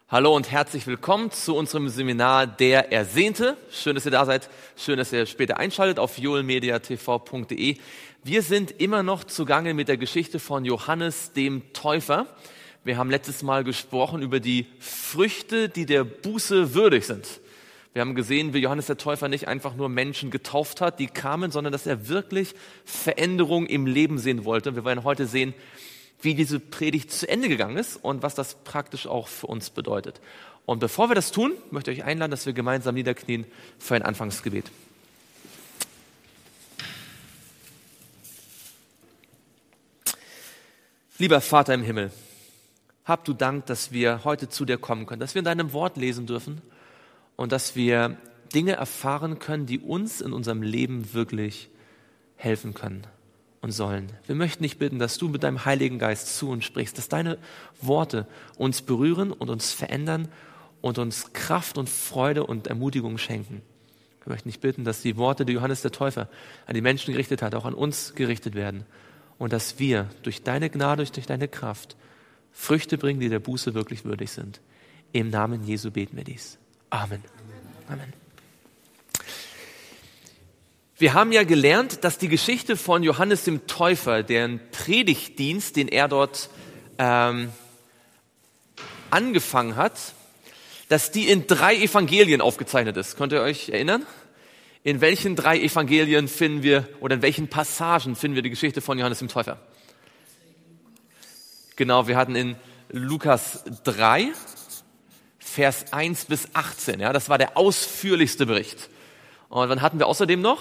Hallo und herzlich willkommen zu unserem Seminar Der Ersehnte. Schön, dass ihr da seid. Schön, dass ihr später einschaltet auf joelmediatv.de. Wir sind immer noch zugange mit der Geschichte von Johannes dem Täufer. Wir haben letztes Mal gesprochen über die Früchte, die der Buße würdig sind. Wir haben gesehen, wie Johannes der Täufer nicht einfach nur Menschen getauft hat, die kamen, sondern dass er wirklich Veränderung im Leben sehen wollte. Wir werden heute sehen, wie diese Predigt zu Ende gegangen ist und was das praktisch auch für uns bedeutet. Und bevor wir das tun, möchte ich euch einladen, dass wir gemeinsam niederknien für ein Anfangsgebet. Lieber Vater im Himmel, hab du Dank, dass wir heute zu dir kommen können, dass wir in deinem Wort lesen dürfen und dass wir Dinge erfahren können, die uns in unserem Leben wirklich helfen können und sollen. Wir möchten dich bitten, dass du mit deinem Heiligen Geist zu uns sprichst, dass deine Worte uns berühren und uns verändern und uns Kraft und Freude und Ermutigung schenken. Wir möchten dich bitten, dass die Worte, die Johannes der Täufer an die Menschen gerichtet hat, auch an uns gerichtet werden und dass wir durch deine Gnade, durch deine Kraft Früchte bringen, die der Buße wirklich würdig sind. Im Namen Jesu beten wir dies. Amen. Amen. Wir haben ja gelernt, dass die Geschichte von Johannes dem Täufer, deren Predigtdienst, den er dort angefangen hat, dass die in 3 Evangelien aufgezeichnet ist. Könnt ihr euch erinnern? In welchen 3 Evangelien finden wir, oder in welchen Passagen finden wir die Geschichte von Johannes dem Täufer? Genau, wir hatten in Lukas 3, Vers 1 bis 18. Ja, das war der ausführlichste Bericht. Und wann hatten wir außerdem noch?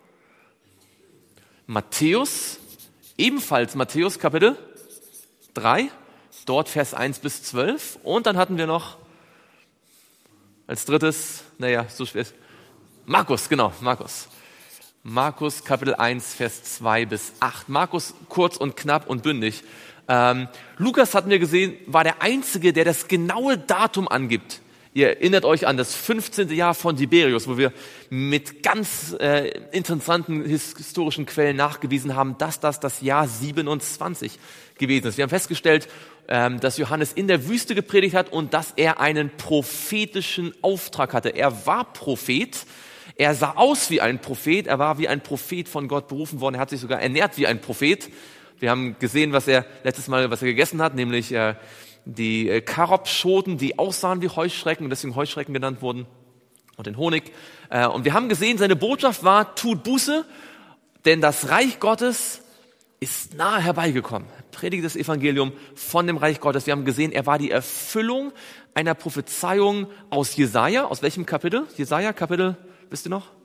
Matthäus, ebenfalls Matthäus Kapitel 3, dort Vers 1 bis 12. Und dann hatten wir noch als drittes, so schwer ist, Markus, genau, Markus. Markus Kapitel 1, Vers 2 bis 8. Markus kurz und knapp und bündig. Lukas, hatten wir gesehen, war der Einzige, der das genaue Datum angibt. Ihr erinnert euch an das 15. Jahr von Tiberius, wo wir mit ganz interessanten historischen Quellen nachgewiesen haben, dass das Jahr 27 gewesen ist. Wir haben festgestellt, dass Johannes in der Wüste gepredigt hat und dass er einen prophetischen Auftrag hatte. Er war Prophet, er sah aus wie ein Prophet, er war wie ein Prophet von Gott berufen worden, er hat sich sogar ernährt wie ein Prophet. Wir haben gesehen, was er gegessen hat, nämlich die Karobschoten, die aussahen wie Heuschrecken und deswegen Heuschrecken genannt wurden, und den Honig. Und wir haben gesehen, seine Botschaft war, tut Buße, denn das Reich Gottes ist nahe herbeigekommen. Predigt das Evangelium von dem Reich Gottes. Wir haben gesehen, er war die Erfüllung einer Prophezeiung aus Jesaja. Aus welchem Kapitel? Jesaja, Kapitel, wisst ihr noch?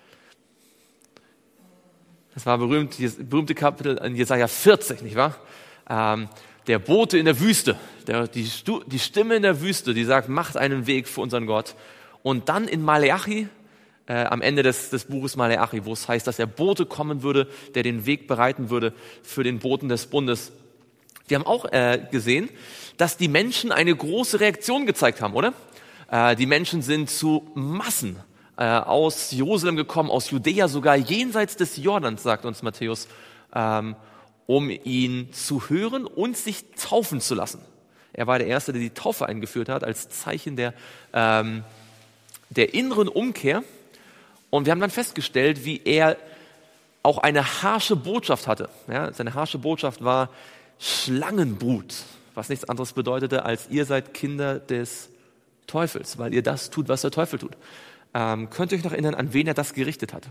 Das war berühmte Kapitel in Jesaja 40, nicht wahr? Der Bote in der Wüste, die Stimme in der Wüste, die sagt, macht einen Weg für unseren Gott. Und dann in Maleachi, am Ende des Buches Maleachi, wo es heißt, dass der Bote kommen würde, der den Weg bereiten würde für den Boten des Bundes. Wir haben auch gesehen, dass die Menschen eine große Reaktion gezeigt haben, oder? Die Menschen sind zu Massen aus Jerusalem gekommen, aus Judäa, sogar jenseits des Jordans, sagt uns Matthäus, um ihn zu hören und sich taufen zu lassen. Er war der Erste, der die Taufe eingeführt hat, als Zeichen der inneren Umkehr. Und wir haben dann festgestellt, wie er auch eine harsche Botschaft hatte. Ja, seine harsche Botschaft war Schlangenbrut, was nichts anderes bedeutete, als ihr seid Kinder des Teufels, weil ihr das tut, was der Teufel tut. Könnt ihr euch noch erinnern, an wen er das gerichtet hat?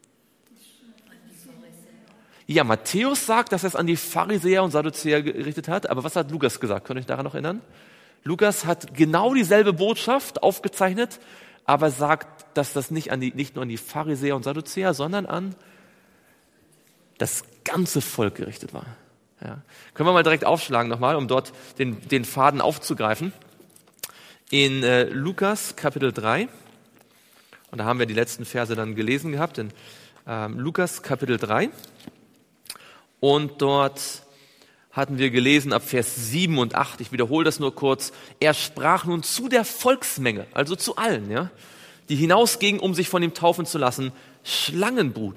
Ja, Matthäus sagt, dass er es an die Pharisäer und Sadduzäer gerichtet hat, aber was hat Lukas gesagt? Könnt ihr euch daran noch erinnern? Lukas hat genau dieselbe Botschaft aufgezeichnet, aber sagt, dass das nicht nur an die Pharisäer und Sadduzäer, sondern an das ganze Volk gerichtet war. Ja. Können wir mal direkt aufschlagen nochmal, um dort den Faden aufzugreifen. In Lukas Kapitel 3, und da haben wir die letzten Verse dann gelesen gehabt, in Lukas Kapitel 3. Und dort hatten wir gelesen ab Vers 7 und 8, ich wiederhole das nur kurz, er sprach nun zu der Volksmenge, also zu allen, ja, die hinausgingen, um sich von ihm taufen zu lassen, Schlangenbrut,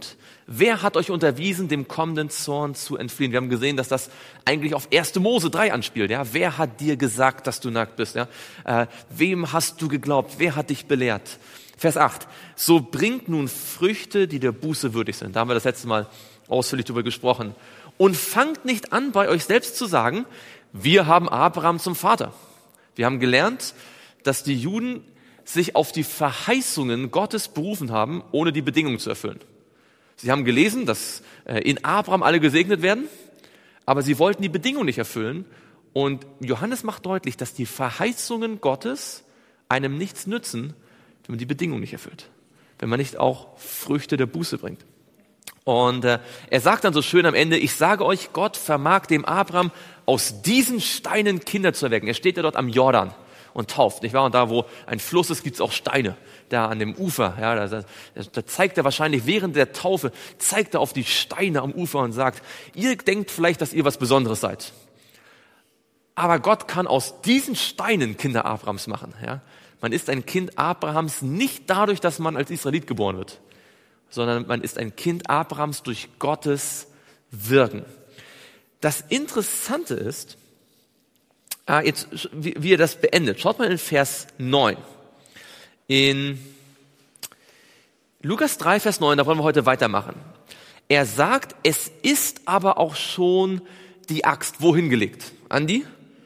Wer hat euch unterwiesen, dem kommenden Zorn zu entfliehen? Wir haben gesehen, dass das eigentlich auf 1. Mose 3 anspielt. Ja? Wer hat dir gesagt, dass du nackt bist? Ja? Wem hast du geglaubt? Wer hat dich belehrt? Vers 8. So bringt nun Früchte, die der Buße würdig sind. Da haben wir das letzte Mal ausführlich darüber gesprochen. Und fangt nicht an, bei euch selbst zu sagen, wir haben Abraham zum Vater. Wir haben gelernt, dass die Juden sich auf die Verheißungen Gottes berufen haben, ohne die Bedingungen zu erfüllen. Sie haben gelesen, dass in Abraham alle gesegnet werden, aber sie wollten die Bedingungen nicht erfüllen. Und Johannes macht deutlich, dass die Verheißungen Gottes einem nichts nützen, wenn man die Bedingungen nicht erfüllt. Wenn man nicht auch Früchte der Buße bringt. Und er sagt dann so schön am Ende, ich sage euch, Gott vermag dem Abraham aus diesen Steinen Kinder zu erwecken. Er steht ja dort am Jordan und tauft, nicht wahr? Und da, wo ein Fluss ist, gibt es auch Steine. Da an dem Ufer, ja, da zeigt er wahrscheinlich während der Taufe, zeigt er auf die Steine am Ufer und sagt, ihr denkt vielleicht, dass ihr was Besonderes seid. Aber Gott kann aus diesen Steinen Kinder Abrahams machen. Ja? Man ist ein Kind Abrahams nicht dadurch, dass man als Israelit geboren wird, sondern man ist ein Kind Abrahams durch Gottes Wirken. Das Interessante ist, jetzt wie er das beendet. Schaut mal in Vers 9. In Lukas 3, Vers 9, da wollen wir heute weitermachen. Er sagt, es ist aber auch schon die Axt wohin gelegt? An die?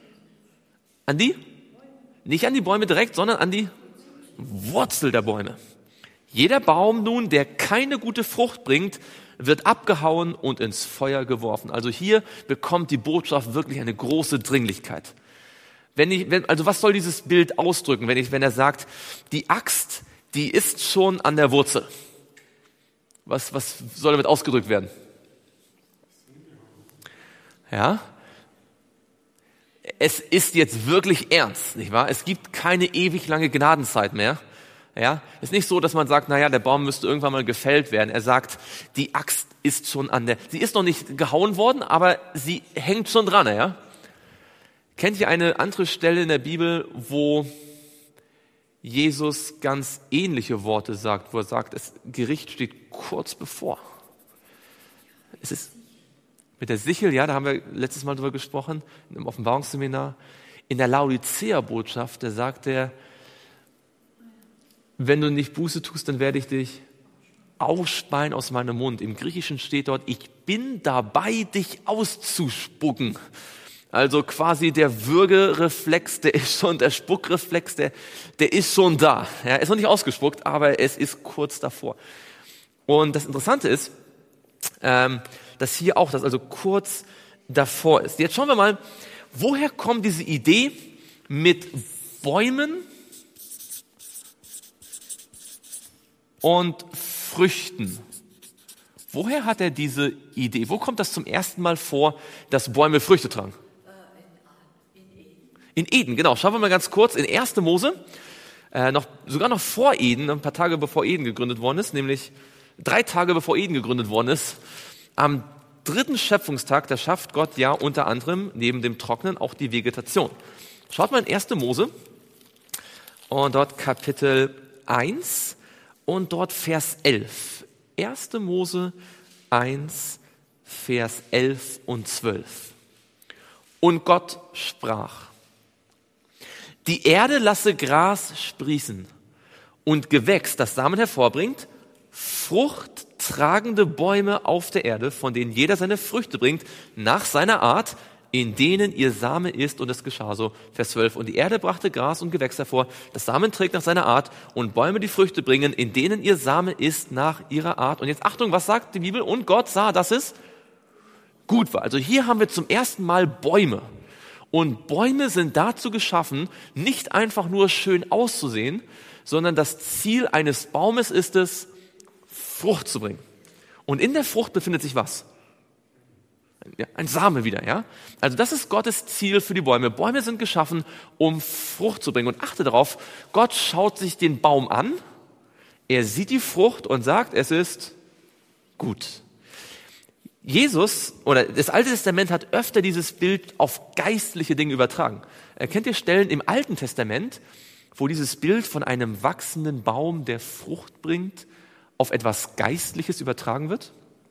Nicht an die Bäume direkt, sondern an die Wurzel der Bäume. Jeder Baum nun, der keine gute Frucht bringt, wird abgehauen und ins Feuer geworfen. Also hier bekommt die Botschaft wirklich eine große Dringlichkeit. Also was soll dieses Bild ausdrücken, wenn er sagt, die Axt, die ist schon an der Wurzel? Was soll damit ausgedrückt werden? Ja? Es ist jetzt wirklich ernst, nicht wahr? Es gibt keine ewig lange Gnadenzeit mehr. Ja? Es ist nicht so, dass man sagt, naja, der Baum müsste irgendwann mal gefällt werden. Er sagt, die Axt ist schon sie ist noch nicht gehauen worden, aber sie hängt schon dran, ja? Kennt ihr eine andere Stelle in der Bibel, wo Jesus ganz ähnliche Worte sagt, wo er sagt, das Gericht steht kurz bevor? Es ist mit der Sichel, ja, da haben wir letztes Mal drüber gesprochen, im Offenbarungsseminar. In der Laodicea-Botschaft, da sagt er, wenn du nicht Buße tust, dann werde ich dich ausspeien aus meinem Mund. Im Griechischen steht dort, ich bin dabei, dich auszuspucken. Also quasi der Würgereflex, der Spuckreflex, der ist schon da. Ja, er ist noch nicht ausgespuckt, aber es ist kurz davor. Und das Interessante ist, dass hier auch das also kurz davor ist. Jetzt schauen wir mal, woher kommt diese Idee mit Bäumen und Früchten? Woher hat er diese Idee? Wo kommt das zum ersten Mal vor, dass Bäume Früchte tragen? In Eden, genau. Schauen wir mal ganz kurz in 1. Mose, sogar noch vor Eden, ein paar Tage bevor Eden gegründet worden ist, nämlich 3 Tage bevor Eden gegründet worden ist. Am 3. Schöpfungstag, da schafft Gott ja unter anderem neben dem Trocknen auch die Vegetation. Schaut mal in 1. Mose und dort Kapitel 1 und dort Vers 11. 1. Mose 1, Vers 11 und 12. Und Gott sprach, die Erde lasse Gras sprießen und Gewächs, das Samen hervorbringt, fruchttragende Bäume auf der Erde, von denen jeder seine Früchte bringt, nach seiner Art, in denen ihr Same ist. Und es geschah so. Vers 12. Und die Erde brachte Gras und Gewächs hervor, das Samen trägt nach seiner Art, und Bäume, die Früchte bringen, in denen ihr Same ist nach ihrer Art. Und jetzt Achtung, was sagt die Bibel? Und Gott sah, dass es gut war. Also hier haben wir zum ersten Mal Bäume. Und Bäume sind dazu geschaffen, nicht einfach nur schön auszusehen, sondern das Ziel eines Baumes ist es, Frucht zu bringen. Und in der Frucht befindet sich was? Ja, ein Same wieder, ja? Also das ist Gottes Ziel für die Bäume. Bäume sind geschaffen, um Frucht zu bringen. Und achte darauf, Gott schaut sich den Baum an, er sieht die Frucht und sagt, es ist gut. Jesus oder das Alte Testament hat öfter dieses Bild auf geistliche Dinge übertragen. Kennt ihr Stellen im Alten Testament, wo dieses Bild von einem wachsenden Baum, der Frucht bringt, auf etwas Geistliches übertragen wird?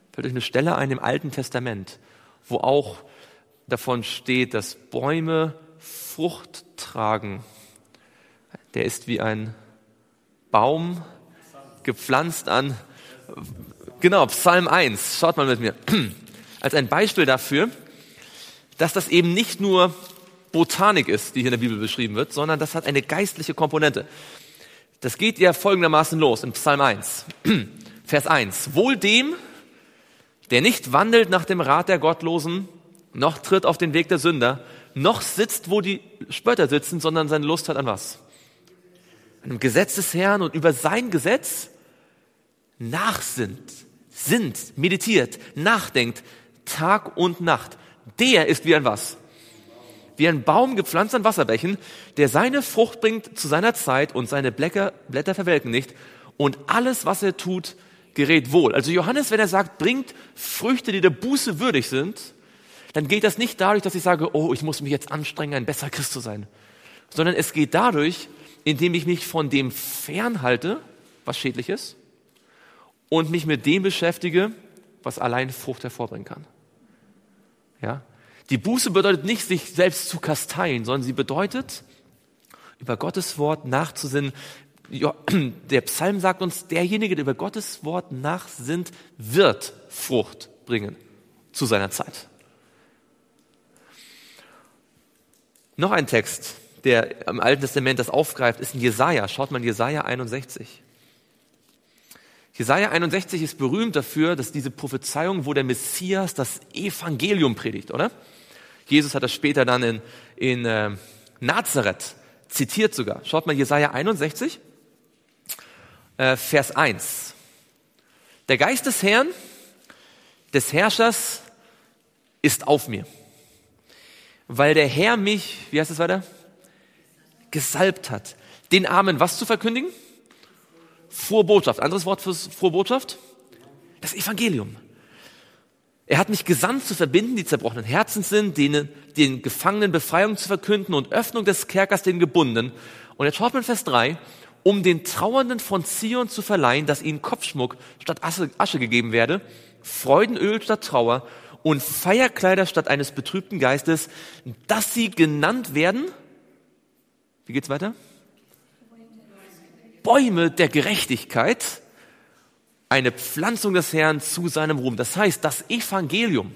fällt euch eine Stelle ein im Alten Testament, wo auch davon steht, dass Bäume Frucht tragen. Der ist wie ein Baum gepflanzt an, genau, Psalm 1, schaut mal mit mir, als ein Beispiel dafür, dass das eben nicht nur Botanik ist, die hier in der Bibel beschrieben wird, sondern das hat eine geistliche Komponente. Das geht ja folgendermaßen los in Psalm 1, Vers 1. Wohl dem, der nicht wandelt nach dem Rat der Gottlosen, noch tritt auf den Weg der Sünder, noch sitzt, wo die Spötter sitzen, sondern seine Lust hat an was? An dem Gesetz des Herrn und über sein Gesetz nachsinnt, meditiert, nachdenkt, Tag und Nacht. Der ist wie ein was? Wie ein Baum gepflanzt an Wasserbächen, der seine Frucht bringt zu seiner Zeit und seine Blätter verwelken nicht und alles, was er tut, gerät wohl. Also Johannes, wenn er sagt, bringt Früchte, die der Buße würdig sind, dann geht das nicht dadurch, dass ich sage, oh, ich muss mich jetzt anstrengen, ein besserer Christ zu sein, sondern es geht dadurch, indem ich mich von dem fernhalte, was schädlich ist, und mich mit dem beschäftige, was allein Frucht hervorbringen kann. Ja? Die Buße bedeutet nicht, sich selbst zu kasteien, sondern sie bedeutet, über Gottes Wort nachzusinnen. Ja, der Psalm sagt uns, derjenige, der über Gottes Wort nachsinnt, wird Frucht bringen zu seiner Zeit. Noch ein Text, der im Alten Testament das aufgreift, ist in Jesaja. Schaut mal in Jesaja 61. Jesaja 61 ist berühmt dafür, dass diese Prophezeiung, wo der Messias das Evangelium predigt, oder? Jesus hat das später dann in Nazareth zitiert sogar. Schaut mal Jesaja 61, Vers 1. Der Geist des Herrn, des Herrschers, ist auf mir, weil der Herr mich, wie heißt es weiter? Gesalbt hat, den Armen was zu verkündigen? Frohe Botschaft. Anderes Wort für frohe Botschaft? Das Evangelium. Er hat mich gesandt, zu verbinden, die zerbrochenen Herzens sind, den Gefangenen Befreiung zu verkünden und Öffnung des Kerkers den Gebundenen. Und jetzt schaut mal in Vers 3, um den Trauernden von Zion zu verleihen, dass ihnen Kopfschmuck statt Asche gegeben werde, Freudenöl statt Trauer und Feierkleider statt eines betrübten Geistes, dass sie genannt werden, wie geht's weiter? Bäume der Gerechtigkeit, eine Pflanzung des Herrn zu seinem Ruhm. Das heißt, das Evangelium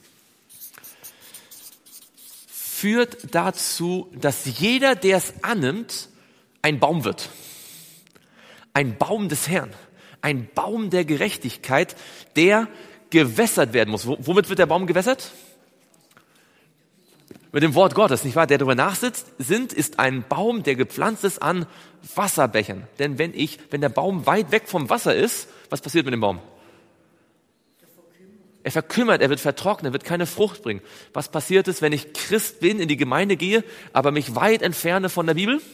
führt dazu, dass jeder, der es annimmt, ein Baum wird. Ein Baum des Herrn. Ein Baum der Gerechtigkeit, der gewässert werden muss. Womit wird der Baum gewässert? Mit dem Wort Gottes, nicht wahr? Der darüber nachsitzt, ist ein Baum, der gepflanzt ist an Wasserbechern. Denn wenn der Baum weit weg vom Wasser ist, was passiert mit dem Baum? Er verkümmert, er wird vertrocknet, er wird keine Frucht bringen. Was passiert ist, wenn ich Christ bin, in die Gemeinde gehe, aber mich weit entferne von der Bibel?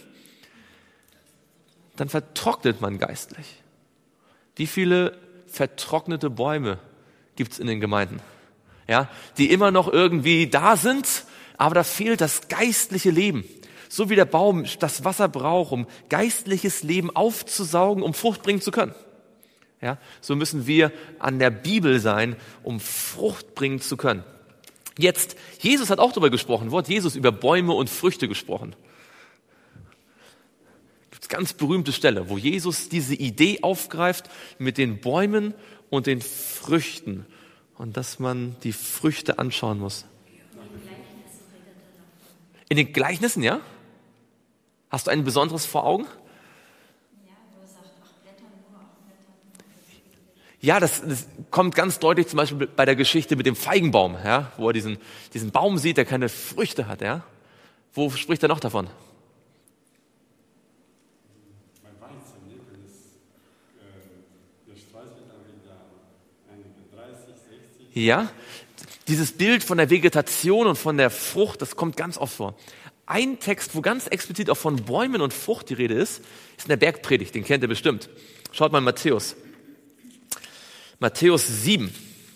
Dann vertrocknet man geistlich. Wie viele vertrocknete Bäume gibt es in den Gemeinden? Ja, die immer noch irgendwie da sind, aber da fehlt das geistliche Leben. So wie der Baum das Wasser braucht, um geistliches Leben aufzusaugen, um Frucht bringen zu können. Ja, so müssen wir an der Bibel sein, um Frucht bringen zu können. Jetzt, Jesus hat auch darüber gesprochen, Wort Jesus über Bäume und Früchte gesprochen. Gibt es ganz berühmte Stelle, wo Jesus diese Idee aufgreift mit den Bäumen und den Früchten und dass man die Früchte anschauen muss. In den Gleichnissen, ja? Hast du ein besonderes vor Augen? Ja, das kommt ganz deutlich zum Beispiel bei der Geschichte mit dem Feigenbaum, ja, wo er diesen Baum sieht, der keine Früchte hat. Ja. Wo spricht er noch davon? Ja, dieses Bild von der Vegetation und von der Frucht, das kommt ganz oft vor. Ein Text, wo ganz explizit auch von Bäumen und Frucht die Rede ist in der Bergpredigt, den kennt ihr bestimmt. Schaut mal in Matthäus. Matthäus 7.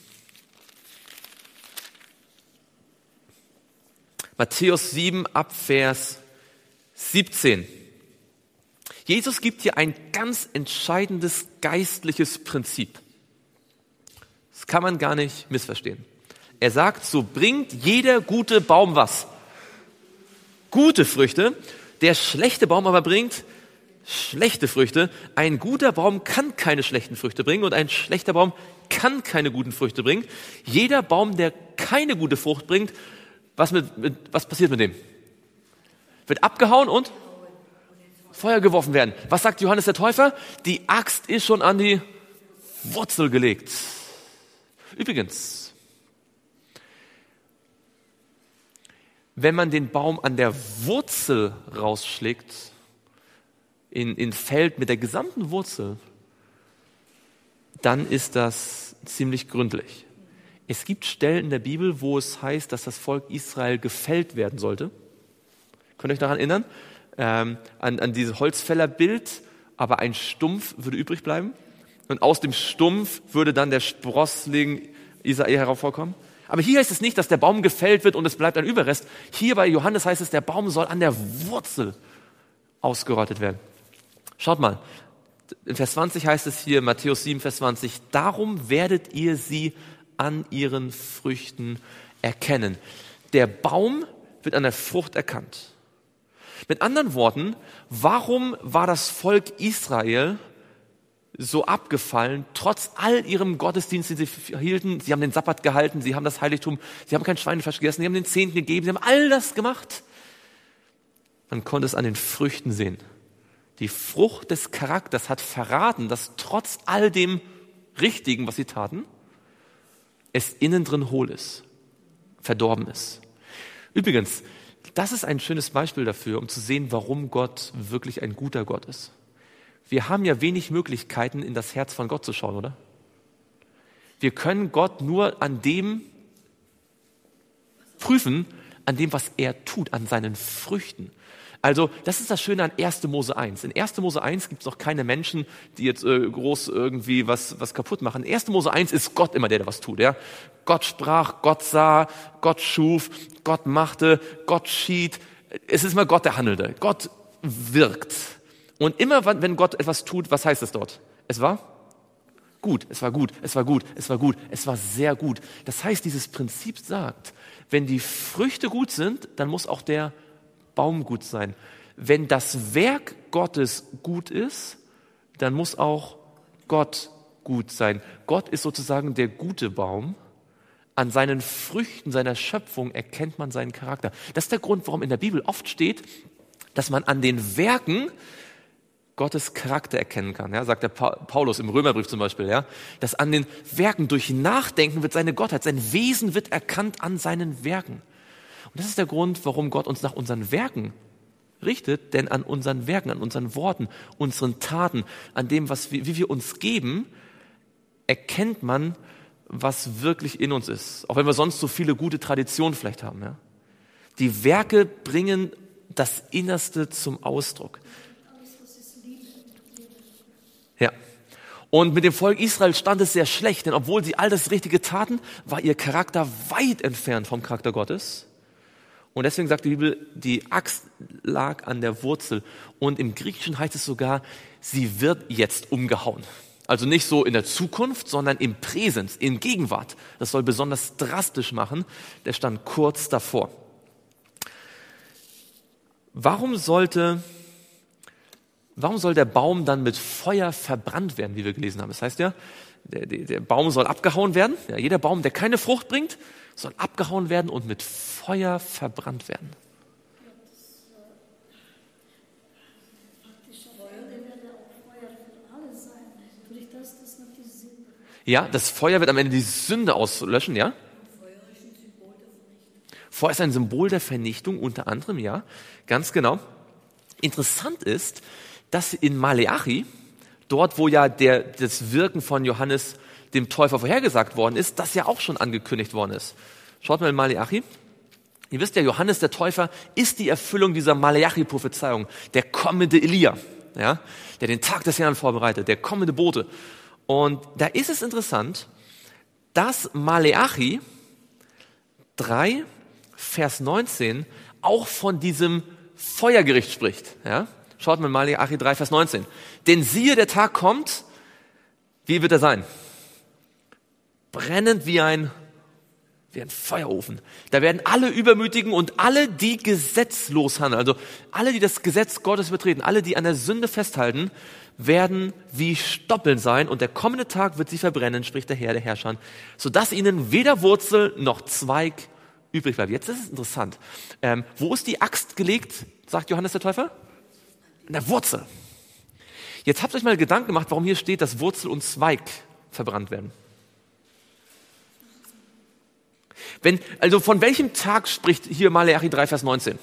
Matthäus 7 ab Vers 17. Jesus gibt hier ein ganz entscheidendes geistliches Prinzip. Das kann man gar nicht missverstehen. Er sagt, so bringt jeder gute Baum was? Gute Früchte. Der schlechte Baum aber bringt schlechte Früchte. Ein guter Baum kann keine schlechten Früchte bringen und ein schlechter Baum kann keine guten Früchte bringen. Jeder Baum, der keine gute Frucht bringt, was passiert mit dem? Wird abgehauen und Feuer geworfen werden. Was sagt Johannes der Täufer? Die Axt ist schon an die Wurzel gelegt. Übrigens, wenn man den Baum an der Wurzel rausschlägt, in Feld mit der gesamten Wurzel, dann ist das ziemlich gründlich. Es gibt Stellen in der Bibel, wo es heißt, dass das Volk Israel gefällt werden sollte. Könnt ihr euch daran erinnern? An dieses Holzfällerbild, aber ein Stumpf würde übrig bleiben. Und aus dem Stumpf würde dann der Sprossling Isaia hervorkommen. Aber hier heißt es nicht, dass der Baum gefällt wird und es bleibt ein Überrest. Hier bei Johannes heißt es, der Baum soll an der Wurzel ausgerottet werden. Schaut mal, in Vers 20 heißt es hier, Matthäus 7, Vers 20, darum werdet ihr sie an ihren Früchten erkennen. Der Baum wird an der Frucht erkannt. Mit anderen Worten, warum war das Volk Israel so abgefallen, trotz all ihrem Gottesdienst, den sie hielten? Sie haben den Sabbat gehalten, sie haben das Heiligtum, sie haben kein Schweinefleisch gegessen, sie haben den Zehnten gegeben, sie haben all das gemacht. Man konnte es an den Früchten sehen. Die Frucht des Charakters hat verraten, dass trotz all dem Richtigen, was sie taten, es innen drin hohl ist, verdorben ist. Übrigens, das ist ein schönes Beispiel dafür, um zu sehen, warum Gott wirklich ein guter Gott ist. Wir haben ja wenig Möglichkeiten, in das Herz von Gott zu schauen, oder? Wir können Gott nur an dem prüfen, an dem, was er tut, an seinen Früchten. Also, das ist das Schöne an 1. Mose 1. In 1. Mose 1 gibt es noch keine Menschen, die jetzt groß irgendwie was kaputt machen. In 1. Mose 1 ist Gott immer der, der was tut. Ja? Gott sprach, Gott sah, Gott schuf, Gott machte, Gott schied. Es ist immer Gott, der handelte. Gott wirkt. Und immer, wenn Gott etwas tut, was heißt es dort? Es war gut, es war gut, es war gut, es war gut, es war sehr gut. Das heißt, dieses Prinzip sagt, wenn die Früchte gut sind, dann muss auch der Baum gut sein. Wenn das Werk Gottes gut ist, dann muss auch Gott gut sein. Gott ist sozusagen der gute Baum. An seinen Früchten seiner Schöpfung erkennt man seinen Charakter. Das ist der Grund, warum in der Bibel oft steht, dass man an den Werken Gottes Charakter erkennen kann. Ja, sagt der Paulus im Römerbrief zum Beispiel, ja, dass an den Werken durch Nachdenken wird seine Gottheit, sein Wesen wird erkannt an seinen Werken. Und das ist der Grund, warum Gott uns nach unseren Werken richtet, denn an unseren Werken, an unseren Worten, unseren Taten, an dem, wie wir uns geben, erkennt man, was wirklich in uns ist. Auch wenn wir sonst so viele gute Traditionen vielleicht haben. Ja. Die Werke bringen das Innerste zum Ausdruck. Ja. Und mit dem Volk Israel stand es sehr schlecht, denn obwohl sie all das Richtige taten, war ihr Charakter weit entfernt vom Charakter Gottes. Und deswegen sagt die Bibel, die Axt lag an der Wurzel. Und im Griechischen heißt es sogar, sie wird jetzt umgehauen. Also nicht so in der Zukunft, sondern im Präsens, in Gegenwart. Das soll besonders drastisch machen. Der stand kurz davor. Warum soll der Baum dann mit Feuer verbrannt werden, wie wir gelesen haben? Das heißt ja, der Baum soll abgehauen werden. Ja, jeder Baum, der keine Frucht bringt, soll abgehauen werden und mit Feuer verbrannt werden. Ja, das Feuer wird am Ende die Sünde auslöschen, ja? Feuer ist ein Symbol der Vernichtung, unter anderem, ja, ganz genau. Interessant ist, dass in Maleachi, dort wo ja das Wirken von Johannes dem Täufer vorhergesagt worden ist, das ja auch schon angekündigt worden ist. Schaut mal in Maleachi. Ihr wisst ja, Johannes der Täufer ist die Erfüllung dieser Maleachi-Prophezeiung, der kommende Elia, ja, der den Tag des Herrn vorbereitet, der kommende Bote. Und da ist es interessant, dass Maleachi 3, Vers 19 auch von diesem Feuergericht spricht. Ja? Schaut mal Maleachi 3, Vers 19. Denn siehe, der Tag kommt, wie wird er sein? brennend wie ein Feuerofen. Da werden alle Übermütigen und alle, die gesetzlos handeln, also alle, die das Gesetz Gottes übertreten, alle, die an der Sünde festhalten, werden wie Stoppeln sein und der kommende Tag wird sie verbrennen, spricht der Herr der Herrscher, sodass ihnen weder Wurzel noch Zweig übrig bleibt. Jetzt ist es interessant. Wo ist die Axt gelegt, sagt Johannes der Täufer? In der Wurzel. Jetzt habt ihr euch mal Gedanken gemacht, warum hier steht, dass Wurzel und Zweig verbrannt werden. Also von welchem Tag spricht hier Maleachi 3, Vers 19?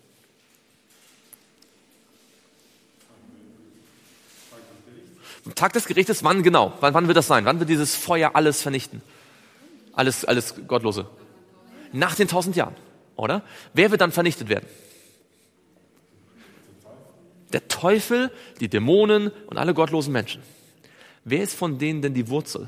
Am Tag des Gerichtes, wann genau? Wann wird das sein? Wann wird dieses Feuer alles vernichten? Alles Gottlose. Nach den 1000 Jahren, oder? Wer wird dann vernichtet werden? Der Teufel, die Dämonen und alle gottlosen Menschen. Wer ist von denen denn die Wurzel?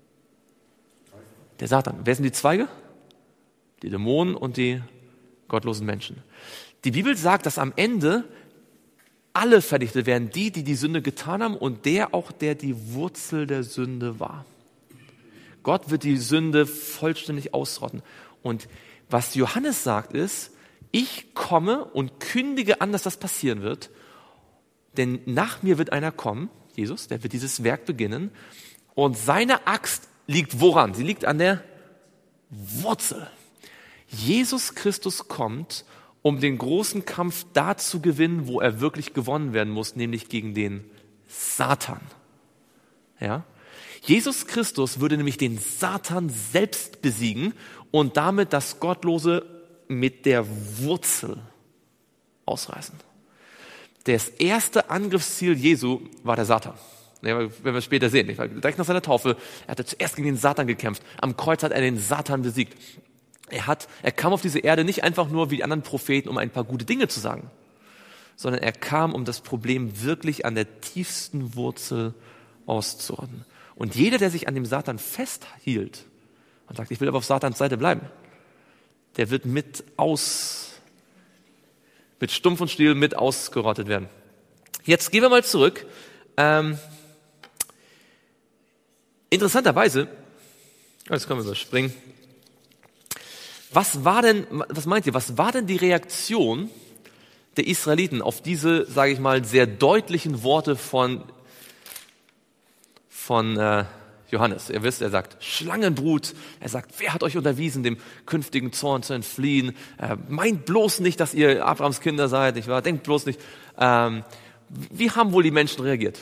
Der Satan. Wer sind die Zweige? Die Dämonen und die gottlosen Menschen. Die Bibel sagt, dass am Ende alle vernichtet werden, die Sünde getan haben und der die Wurzel der Sünde war. Gott wird die Sünde vollständig ausrotten. Und was Johannes sagt ist, ich komme und kündige an, dass das passieren wird, denn nach mir wird einer kommen, Jesus, der wird dieses Werk beginnen und seine Axt liegt woran? Sie liegt an der Wurzel. Jesus Christus kommt, um den großen Kampf da zu gewinnen, wo er wirklich gewonnen werden muss, nämlich gegen den Satan. Ja? Jesus Christus würde nämlich den Satan selbst besiegen und damit das Gottlose mit der Wurzel ausreißen. Das erste Angriffsziel Jesu war der Satan. Ja, wenn wir es später sehen. Direkt nach seiner Taufe, er hat zuerst gegen den Satan gekämpft. Am Kreuz hat er den Satan besiegt. Er kam auf diese Erde nicht einfach nur wie die anderen Propheten, um ein paar gute Dinge zu sagen, sondern er kam, um das Problem wirklich an der tiefsten Wurzel auszurotten. Und jeder, der sich an dem Satan festhielt und sagt, ich will aber auf Satans Seite bleiben, der wird mit Stumpf und Stiel mit ausgerottet werden. Jetzt gehen wir mal zurück. Interessanterweise, das können wir überspringen. Was meint ihr, was war denn die Reaktion der Israeliten auf diese, sage ich mal, sehr deutlichen Worte von Johannes? Ihr wisst, er sagt Schlangenbrut, er sagt, wer hat euch unterwiesen, dem künftigen Zorn zu entfliehen? Meint bloß nicht, dass ihr Abrahams Kinder seid, nicht wahr? Denkt bloß nicht. Wie haben wohl die Menschen reagiert?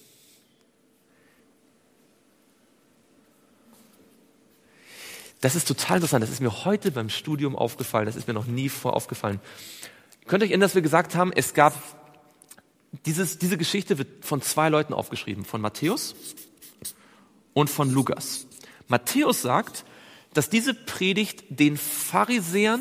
Das ist total interessant. Das ist mir heute beim Studium aufgefallen. Das ist mir noch nie vorher aufgefallen. Könnt ihr euch erinnern, dass wir gesagt haben, es gab diese Geschichte wird von 2 Leuten aufgeschrieben, von Matthäus und von Lukas. Matthäus sagt, dass diese Predigt den Pharisäern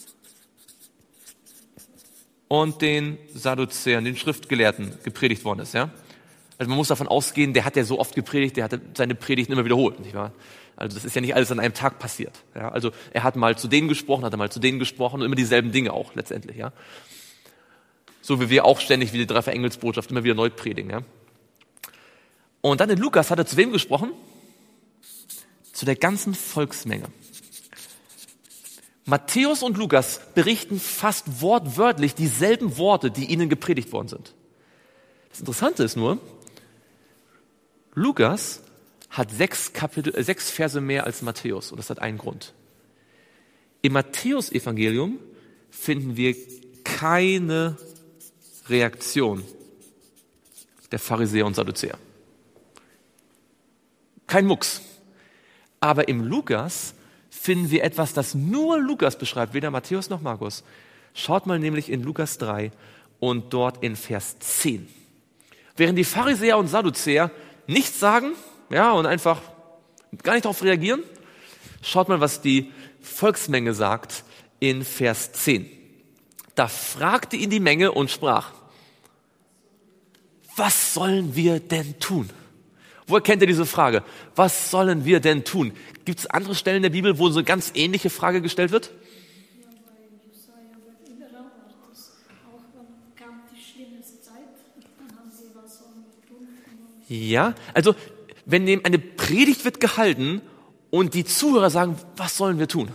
und den Sadduzäern, den Schriftgelehrten, gepredigt worden ist. Ja? Also man muss davon ausgehen, der hat ja so oft gepredigt, der hat seine Predigten immer wiederholt, nicht wahr? Also das ist ja nicht alles an einem Tag passiert. Ja? Also er hat mal zu denen gesprochen, hat er mal zu denen gesprochen und immer dieselben Dinge auch letztendlich. Ja? So wie wir auch ständig wie die Dreifach-Engelsbotschaft immer wieder neu predigen. Ja? Und dann in Lukas hat er zu wem gesprochen? Zu der ganzen Volksmenge. Matthäus und Lukas berichten fast wortwörtlich dieselben Worte, die ihnen gepredigt worden sind. Das Interessante ist nur, Lukas hat 6 Verse mehr als Matthäus und das hat einen Grund. Im Matthäus-Evangelium finden wir keine Reaktion der Pharisäer und Sadduzäer. Kein Mucks. Aber im Lukas finden wir etwas, das nur Lukas beschreibt, weder Matthäus noch Markus. Schaut mal nämlich in Lukas 3 und dort in Vers 10. Während die Pharisäer und Sadduzäer nichts sagen, ja, und einfach gar nicht darauf reagieren, schaut mal, was die Volksmenge sagt in Vers 10. Da fragte ihn die Menge und sprach, was sollen wir denn tun? Woher kennt ihr diese Frage? Was sollen wir denn tun? Gibt es andere Stellen der Bibel, wo so eine ganz ähnliche Frage gestellt wird? Ja, bei Jesaja wird überall das auch, dann kam die schlimme Zeit, dann haben sie, was sollen wir tun? Ja, also wenn eine Predigt wird gehalten Und die Zuhörer sagen, was sollen wir tun?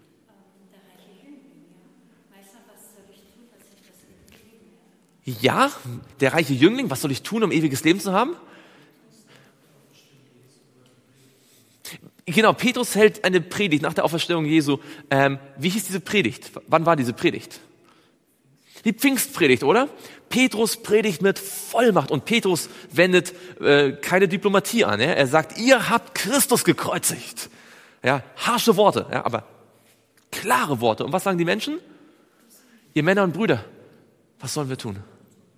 Ja, der reiche Jüngling, was soll ich tun, um ewiges Leben zu haben? Genau, Petrus hält eine Predigt nach der Auferstehung Jesu. Wie hieß diese Predigt? Wann war diese Predigt? Die Pfingstpredigt, oder? Petrus predigt mit Vollmacht und Petrus wendet keine Diplomatie an. Ja? Er sagt, ihr habt Christus gekreuzigt. Ja, harsche Worte, ja, aber klare Worte. Und was sagen die Menschen? Ihr Männer und Brüder, was sollen wir tun?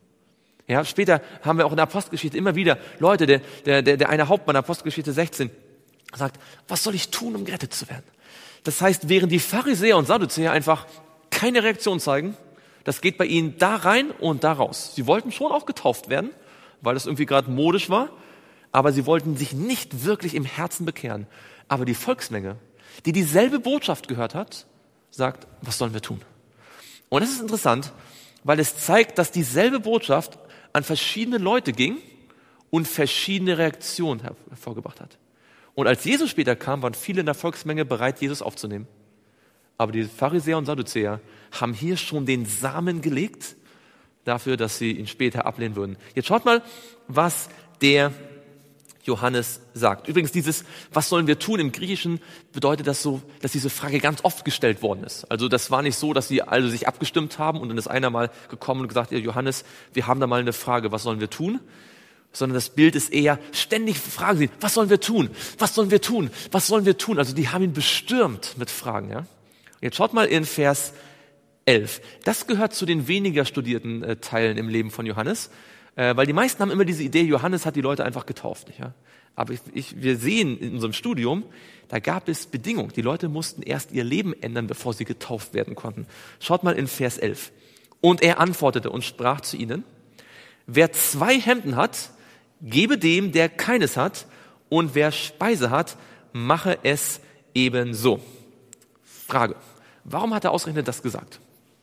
Ja, später haben wir auch in der Apostelgeschichte immer wieder Leute, der eine Hauptmann, Apostelgeschichte 16, sagt, was soll ich tun, um gerettet zu werden? Das heißt, während die Pharisäer und Sadduzäer einfach keine Reaktion zeigen, das geht bei ihnen da rein und da raus. Sie wollten schon auch getauft werden, weil das irgendwie gerade modisch war, aber sie wollten sich nicht wirklich im Herzen bekehren. Aber die Volksmenge, die dieselbe Botschaft gehört hat, sagt, was sollen wir tun? Und das ist interessant, weil es zeigt, dass dieselbe Botschaft an verschiedene Leute ging und verschiedene Reaktionen hervorgebracht hat. Und als Jesus später kam, waren viele in der Volksmenge bereit, Jesus aufzunehmen. Aber die Pharisäer und Sadduzäer haben hier schon den Samen gelegt dafür, dass sie ihn später ablehnen würden. Jetzt schaut mal, was der Johannes sagt. Übrigens dieses, was sollen wir tun, im Griechischen bedeutet das so, dass diese Frage ganz oft gestellt worden ist. Also das war nicht so, dass sie alle sich abgestimmt haben und dann ist einer mal gekommen und gesagt, Johannes, wir haben da mal eine Frage, was sollen wir tun? Sondern das Bild ist eher, ständig fragen sie, was sollen wir tun? Was sollen wir tun? Was sollen wir tun? Also die haben ihn bestürmt mit Fragen. Ja? Jetzt schaut mal in Vers 11. Das gehört zu den weniger studierten Teilen im Leben von Johannes, weil die meisten haben immer diese Idee, Johannes hat die Leute einfach getauft. Nicht, ja? Aber wir sehen in unserem Studium, da gab es Bedingungen. Die Leute mussten erst ihr Leben ändern, bevor sie getauft werden konnten. Schaut mal in Vers 11. Und er antwortete und sprach zu ihnen, wer 2 Hemden hat, gebe dem, der keines hat, und wer Speise hat, mache es ebenso. Frage, warum hat er ausgerechnet das gesagt?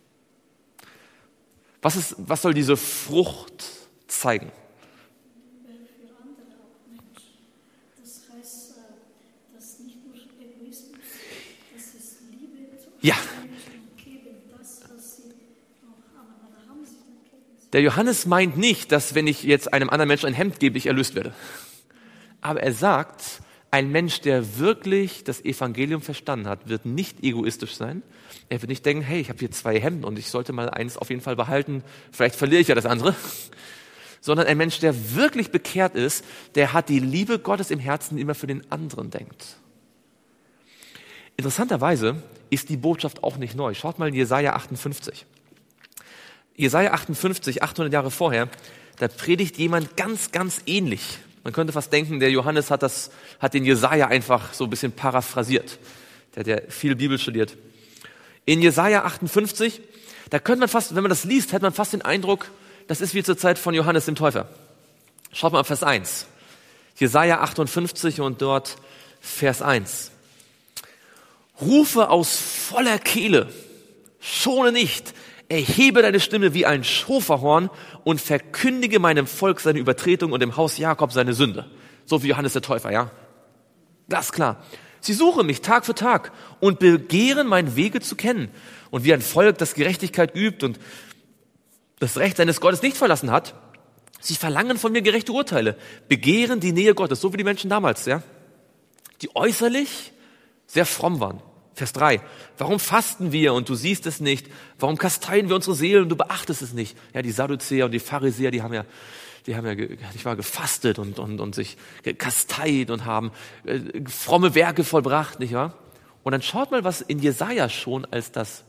Was soll diese Frucht zeigen? Für andere auch Menschen. Das heißt, dass nicht nur Egoismus, das ist Liebe zu Ja. Menschen und geben das, was sie auch haben. Aber da haben sie eine Kenntnis. Der Johannes meint nicht, dass wenn ich jetzt einem anderen Menschen ein Hemd gebe, ich erlöst werde. Aber er sagt, ein Mensch, der wirklich das Evangelium verstanden hat, wird nicht egoistisch sein. Er wird nicht denken, hey, ich habe hier 2 Hemden und ich sollte mal eins auf jeden Fall behalten, vielleicht verliere ich ja das andere. Sondern ein Mensch, der wirklich bekehrt ist, der hat die Liebe Gottes im Herzen, die immer für den anderen denkt. Interessanterweise ist die Botschaft auch nicht neu. Schaut mal in Jesaja 58. Jesaja 58, 800 Jahre vorher, da predigt jemand ganz, ganz ähnlich. Man könnte fast denken, der Johannes hat den Jesaja einfach so ein bisschen paraphrasiert. Der hat ja viel Bibel studiert. In Jesaja 58, da könnte man fast, wenn man das liest, hat man fast den Eindruck, das ist wie zur Zeit von Johannes dem Täufer. Schaut mal auf Vers 1. Jesaja 58 und dort Vers 1. Rufe aus voller Kehle, schone nicht, erhebe deine Stimme wie ein Schofahorn und verkündige meinem Volk seine Übertretung und dem Haus Jakob seine Sünde. So wie Johannes der Täufer, ja? Das ist klar. Sie suchen mich Tag für Tag und begehren meine Wege zu kennen. Und wie ein Volk, das Gerechtigkeit übt und das Recht seines Gottes nicht verlassen hat, sie verlangen von mir gerechte Urteile, begehren die Nähe Gottes, so wie die Menschen damals, ja? Die äußerlich sehr fromm waren. Vers 3. Warum fasten wir und du siehst es nicht? Warum kasteien wir unsere Seele und du beachtest es nicht? Ja, die Sadduzäer und die Pharisäer, die haben ja nicht wahr, gefastet und sich gekasteit und haben fromme Werke vollbracht, nicht wahr? Und dann schaut mal, was in Jesaja schon als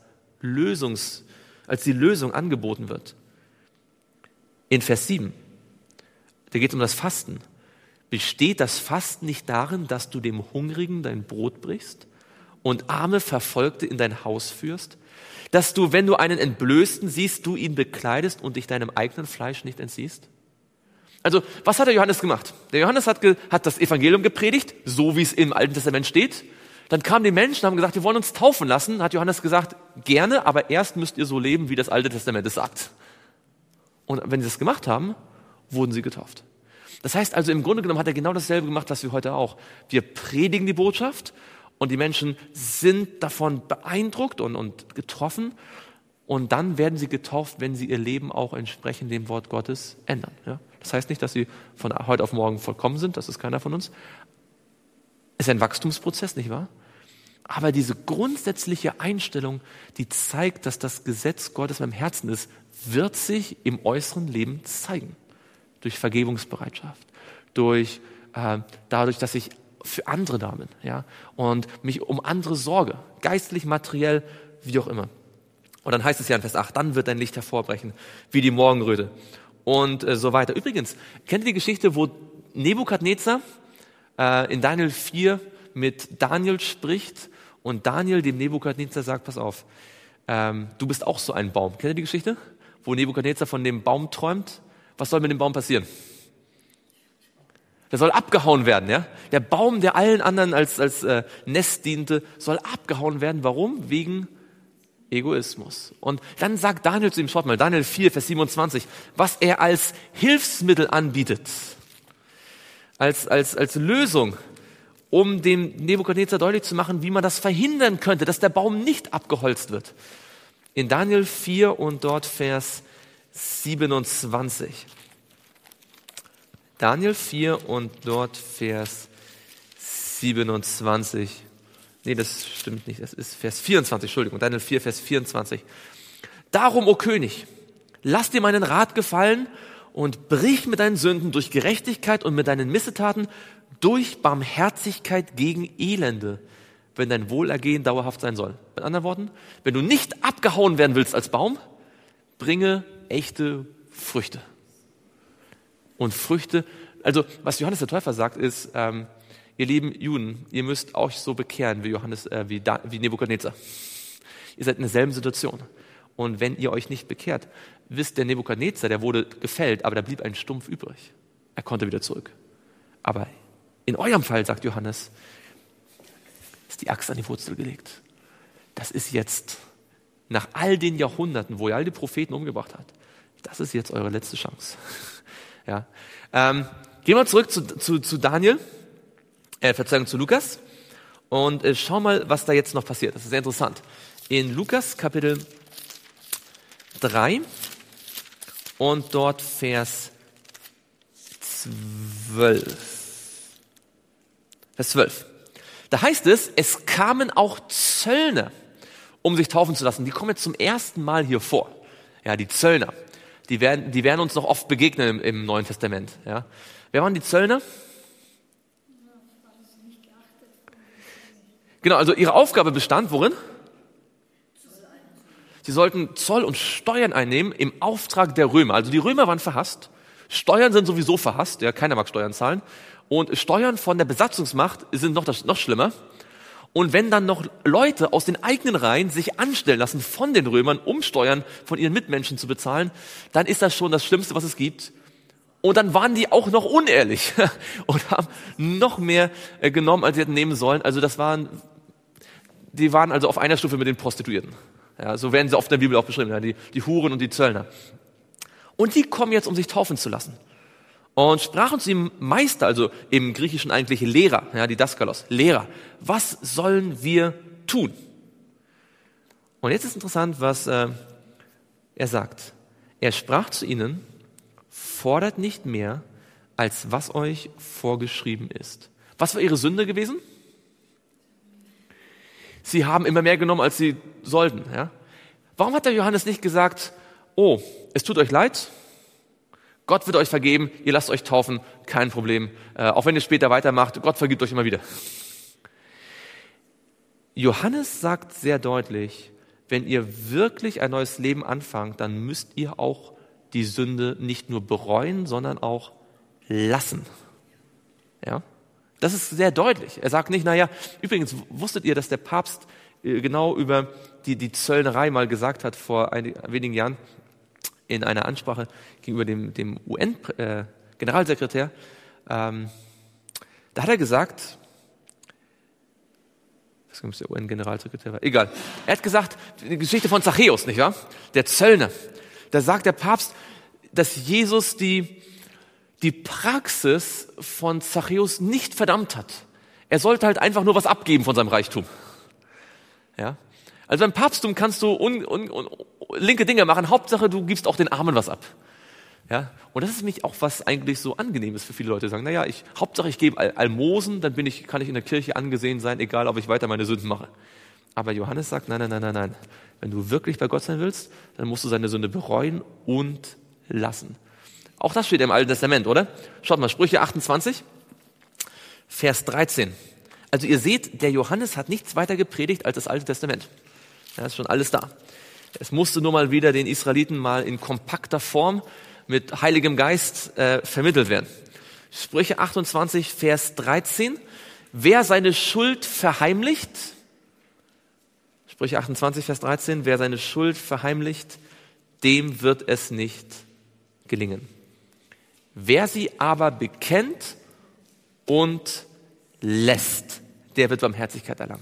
die Lösung angeboten wird. In Vers 7. Da geht es um das Fasten. Besteht das Fasten nicht darin, dass du dem Hungrigen dein Brot brichst und arme Verfolgte in dein Haus führst? Dass du, wenn du einen Entblößten siehst, du ihn bekleidest und dich deinem eigenen Fleisch nicht entsiehst? Also, was hat der Johannes gemacht? Der Johannes hat das Evangelium gepredigt, so wie es im Alten Testament steht. Dann kamen die Menschen und haben gesagt, wir wollen uns taufen lassen. Hat Johannes gesagt, gerne, aber erst müsst ihr so leben, wie das Alte Testament es sagt. Und wenn sie das gemacht haben, wurden sie getauft. Das heißt also, im Grunde genommen hat er genau dasselbe gemacht, was wir heute auch. Wir predigen die Botschaft und die Menschen sind davon beeindruckt und getroffen. Und dann werden sie getauft, wenn sie ihr Leben auch entsprechend dem Wort Gottes ändern. Ja? Das heißt nicht, dass sie von heute auf morgen vollkommen sind, das ist keiner von uns. Es ist ein Wachstumsprozess, nicht wahr? Aber diese grundsätzliche Einstellung, die zeigt, dass das Gesetz Gottes in meinem Herzen ist, wird sich im äußeren Leben zeigen. Durch Vergebungsbereitschaft, dadurch, dass ich für andere da bin, ja, und mich um andere sorge, geistlich, materiell, wie auch immer. Und dann heißt es ja in Vers 8, dann wird dein Licht hervorbrechen, wie die Morgenröte und so weiter. Übrigens, kennt ihr die Geschichte, wo Nebukadnezar in Daniel 4 mit Daniel spricht und Daniel dem Nebukadnezar sagt, pass auf, du bist auch so ein Baum. Kennt ihr die Geschichte, wo Nebukadnezar von dem Baum träumt? Was soll mit dem Baum passieren? Der soll abgehauen werden, ja? Der Baum, der allen anderen als Nest diente, soll abgehauen werden. Warum? Wegen Egoismus. Und dann sagt Daniel zu ihm, schaut mal, Daniel 4, Vers 27, was er als Hilfsmittel anbietet, als Lösung, um dem Nebukadnezar deutlich zu machen, wie man das verhindern könnte, dass der Baum nicht abgeholzt wird. In Daniel 4 und dort Vers 27. Daniel 4 und dort Vers 27. Nee, das stimmt nicht, das ist Vers 24, Entschuldigung, Daniel 4, Vers 24. Darum, o König, lass dir meinen Rat gefallen und brich mit deinen Sünden durch Gerechtigkeit und mit deinen Missetaten durch Barmherzigkeit gegen Elende, wenn dein Wohlergehen dauerhaft sein soll. Mit anderen Worten, wenn du nicht abgehauen werden willst als Baum, bringe echte Früchte. Und Früchte, also was Johannes der Täufer sagt, ist, ihr lieben Juden, ihr müsst euch so bekehren wie Nebukadnezar. Ihr seid in derselben Situation. Und wenn ihr euch nicht bekehrt, wisst der Nebukadnezar, der wurde gefällt, aber da blieb ein Stumpf übrig. Er konnte wieder zurück. Aber in eurem Fall, sagt Johannes, ist die Axt an die Wurzel gelegt. Das ist jetzt, nach all den Jahrhunderten, wo ihr all die Propheten umgebracht habt, das ist jetzt eure letzte Chance. Ja. Gehen wir zurück zu Daniel, zu Lukas und schau mal, was da jetzt noch passiert. Das ist sehr interessant. In Lukas Kapitel 3 und dort Vers 12. Vers 12. Da heißt es, es kamen auch Zöllner, um sich taufen zu lassen. Die kommen jetzt zum ersten Mal hier vor. Ja, die Zöllner. Die werden uns noch oft begegnen im Neuen Testament. Ja. Wer waren die Zöllner? Genau, also ihre Aufgabe bestand worin? Sie sollten Zoll und Steuern einnehmen im Auftrag der Römer. Also die Römer waren verhasst. Steuern sind sowieso verhasst. Ja, keiner mag Steuern zahlen. Und Steuern von der Besatzungsmacht sind noch schlimmer. Und wenn dann noch Leute aus den eigenen Reihen sich anstellen lassen von den Römern, um Steuern von ihren Mitmenschen zu bezahlen, dann ist das schon das Schlimmste, was es gibt. Und dann waren die auch noch unehrlich und haben noch mehr genommen, als sie hätten nehmen sollen. Also die waren also auf einer Stufe mit den Prostituierten. Ja, so werden sie oft in der Bibel auch beschrieben, ja, die Huren und die Zöllner. Und die kommen jetzt, um sich taufen zu lassen. Und sprachen zu ihm Meister, also im Griechischen eigentlich Lehrer, ja, Didaskalos, Lehrer, was sollen wir tun? Und jetzt ist interessant, was er sagt. Er sprach zu ihnen, fordert nicht mehr, als was euch vorgeschrieben ist. Was war ihre Sünde gewesen? Sie haben immer mehr genommen, als sie sollten. Ja? Warum hat der Johannes nicht gesagt, oh, es tut euch leid, Gott wird euch vergeben, ihr lasst euch taufen, kein Problem. Auch wenn ihr später weitermacht, Gott vergibt euch immer wieder. Johannes sagt sehr deutlich, wenn ihr wirklich ein neues Leben anfangt, dann müsst ihr auch die Sünde nicht nur bereuen, sondern auch lassen. Ja? Das ist sehr deutlich. Er sagt nicht, naja, übrigens, wusstet ihr, dass der Papst genau über die Zöllnerei mal gesagt hat vor wenigen Jahren in einer Ansprache gegenüber dem UN-Generalsekretär. Da hat er gesagt, was ist der UN-Generalsekretär war? Egal. Er hat gesagt, die Geschichte von Zachäus, nicht wahr? Der Zöllner. Da sagt der Papst, dass Jesus die die Praxis von Zachäus nicht verdammt hat. Er sollte halt einfach nur was abgeben von seinem Reichtum. Ja? Also beim Papsttum kannst du linke Dinge machen. Hauptsache, du gibst auch den Armen was ab. Ja? Und das ist nämlich auch was eigentlich so Angenehmes für viele Leute. Die sagen, Hauptsache ich gebe Almosen, dann kann ich in der Kirche angesehen sein, egal ob ich weiter meine Sünden mache. Aber Johannes sagt, nein. Wenn du wirklich bei Gott sein willst, dann musst du seine Sünde bereuen und lassen. Auch das steht im Alten Testament, oder? Schaut mal, Sprüche 28, Vers 13. Also ihr seht, der Johannes hat nichts weiter gepredigt als das Alte Testament. Ja, ist schon alles da. Es musste nur mal wieder den Israeliten mal in kompakter Form mit Heiligem Geist vermittelt werden. Sprüche 28, Vers 13. Wer seine Schuld verheimlicht, Sprüche 28, Vers 13, wer seine Schuld verheimlicht, dem wird es nicht gelingen. Wer sie aber bekennt und lässt, der wird Barmherzigkeit erlangen.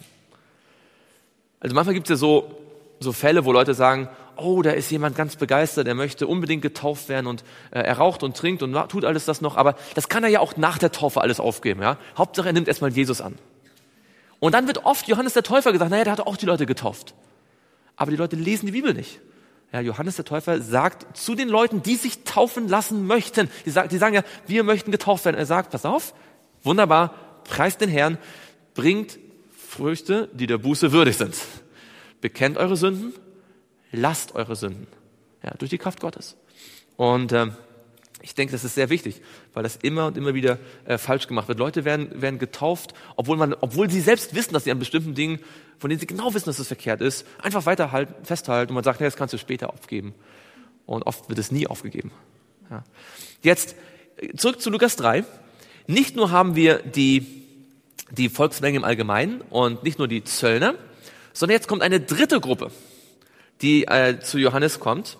Also manchmal gibt es ja so Fälle, wo Leute sagen, oh, da ist jemand ganz begeistert, er möchte unbedingt getauft werden und er raucht und trinkt und tut alles das noch, aber das kann er ja auch nach der Taufe alles aufgeben. Ja? Hauptsache, er nimmt erstmal Jesus an. Und dann wird oft Johannes der Täufer gesagt, der hat auch die Leute getauft. Aber die Leute lesen die Bibel nicht. Ja, Johannes der Täufer sagt zu den Leuten, die sich taufen lassen möchten, die sagen ja, wir möchten getauft werden. Er sagt, pass auf, wunderbar, preist den Herrn, bringt Früchte, die der Buße würdig sind. Bekennt eure Sünden, lasst eure Sünden. Ja, durch die Kraft Gottes. Und ich denke, das ist sehr wichtig, weil das immer und immer wieder falsch gemacht wird. Leute werden getauft, obwohl sie selbst wissen, dass sie an bestimmten Dingen, von denen sie genau wissen, dass es verkehrt ist, einfach festhalten und man sagt, das kannst du später aufgeben. Und oft wird es nie aufgegeben. Ja. Jetzt zurück zu Lukas 3. Nicht nur haben wir die Volksmenge im Allgemeinen und nicht nur die Zöllner, sondern jetzt kommt eine dritte Gruppe, die zu Johannes kommt.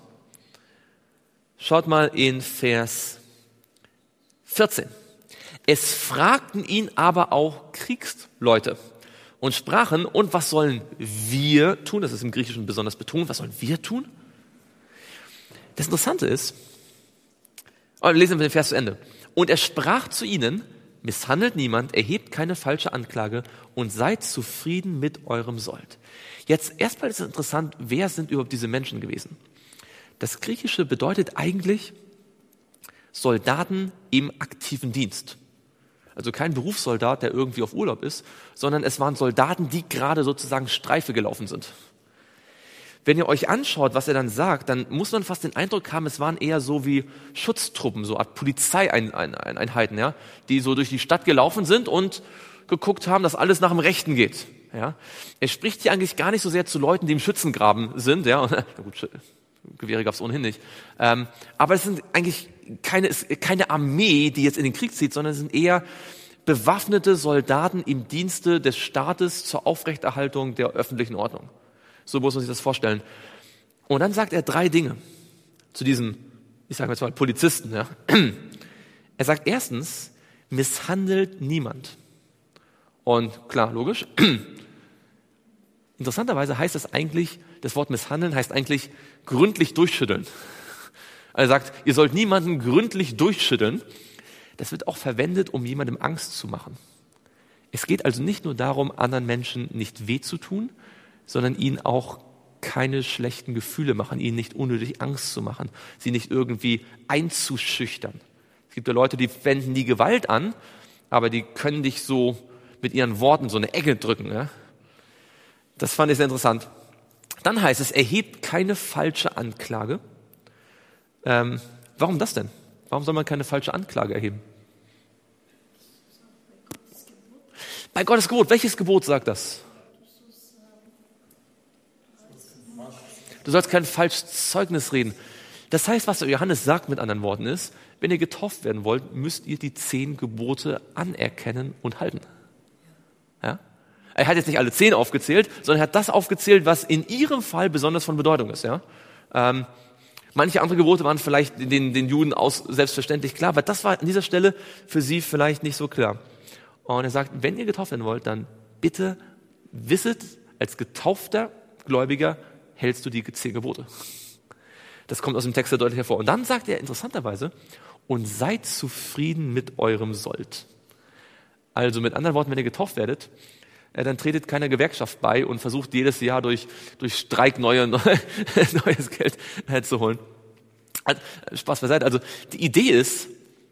Schaut mal in Vers 14. Es fragten ihn aber auch Kriegsleute und sprachen, und was sollen wir tun? Das ist im Griechischen besonders betont. Was sollen wir tun? Das Interessante ist, lesen wir den Vers zu Ende. Und er sprach zu ihnen, misshandelt niemand, erhebt keine falsche Anklage und seid zufrieden mit eurem Sold. Jetzt erstmal ist es interessant, wer sind überhaupt diese Menschen gewesen? Das Griechische bedeutet eigentlich Soldaten im aktiven Dienst. Also kein Berufssoldat, der irgendwie auf Urlaub ist, sondern es waren Soldaten, die gerade sozusagen Streife gelaufen sind. Wenn ihr euch anschaut, was er dann sagt, dann muss man fast den Eindruck haben, es waren eher so wie Schutztruppen, so Art Polizeieinheiten, ja, die so durch die Stadt gelaufen sind und geguckt haben, dass alles nach dem Rechten geht. Ja. Er spricht hier eigentlich gar nicht so sehr zu Leuten, die im Schützengraben sind, ja, na gut, Gewehre gab es ohnehin nicht. Aber es sind eigentlich keine Armee, die jetzt in den Krieg zieht, sondern es sind eher bewaffnete Soldaten im Dienste des Staates zur Aufrechterhaltung der öffentlichen Ordnung. So muss man sich das vorstellen. Und dann sagt er 3 Dinge zu diesen, ich sage jetzt mal Polizisten. Ja. Er sagt erstens, misshandelt niemand. Und klar, logisch. Interessanterweise heißt das Wort misshandeln heißt eigentlich gründlich durchschütteln. Er sagt, ihr sollt niemanden gründlich durchschütteln. Das wird auch verwendet, um jemandem Angst zu machen. Es geht also nicht nur darum, anderen Menschen nicht weh zu tun, sondern ihnen auch keine schlechten Gefühle machen, ihnen nicht unnötig Angst zu machen, sie nicht irgendwie einzuschüchtern. Es gibt ja Leute, die wenden die Gewalt an, aber die können dich so mit ihren Worten so eine Ecke drücken. Ja? Das fand ich sehr interessant. Dann heißt es, erhebt keine falsche Anklage. Warum das denn? Warum soll man keine falsche Anklage erheben? Bei Gottes Gebot. Welches Gebot sagt das? Du sollst kein falsches Zeugnis reden. Das heißt, was Johannes sagt mit anderen Worten ist, wenn ihr getauft werden wollt, müsst ihr die 10 Gebote anerkennen und halten. Ja? Er hat jetzt nicht alle 10 aufgezählt, sondern er hat das aufgezählt, was in ihrem Fall besonders von Bedeutung ist. Ja? Manche andere Gebote waren vielleicht den Juden selbstverständlich klar, aber das war an dieser Stelle für sie vielleicht nicht so klar. Und er sagt, wenn ihr getauft werden wollt, dann bitte wisset, als getaufter Gläubiger hältst du die 10 Gebote. Das kommt aus dem Text sehr deutlich hervor. Und dann sagt er interessanterweise, und seid zufrieden mit eurem Sold. Also mit anderen Worten, wenn ihr getauft werdet, dann tretet keiner Gewerkschaft bei und versucht jedes Jahr durch Streik neues Geld zu holen. Also, Spaß beiseite. Also die Idee ist,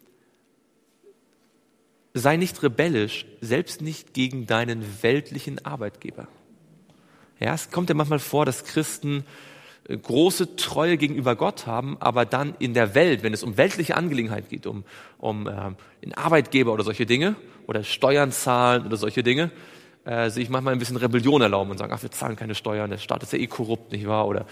sei nicht rebellisch, selbst nicht gegen deinen weltlichen Arbeitgeber. Ja, es kommt ja manchmal vor, dass Christen große Treue gegenüber Gott haben, aber dann in der Welt, wenn es um weltliche Angelegenheiten geht, um den Arbeitgeber oder solche Dinge oder Steuern zahlen oder solche Dinge, sich manchmal ein bisschen Rebellion erlauben und sagen, ach, wir zahlen keine Steuern, der Staat ist ja eh korrupt, nicht wahr? Oder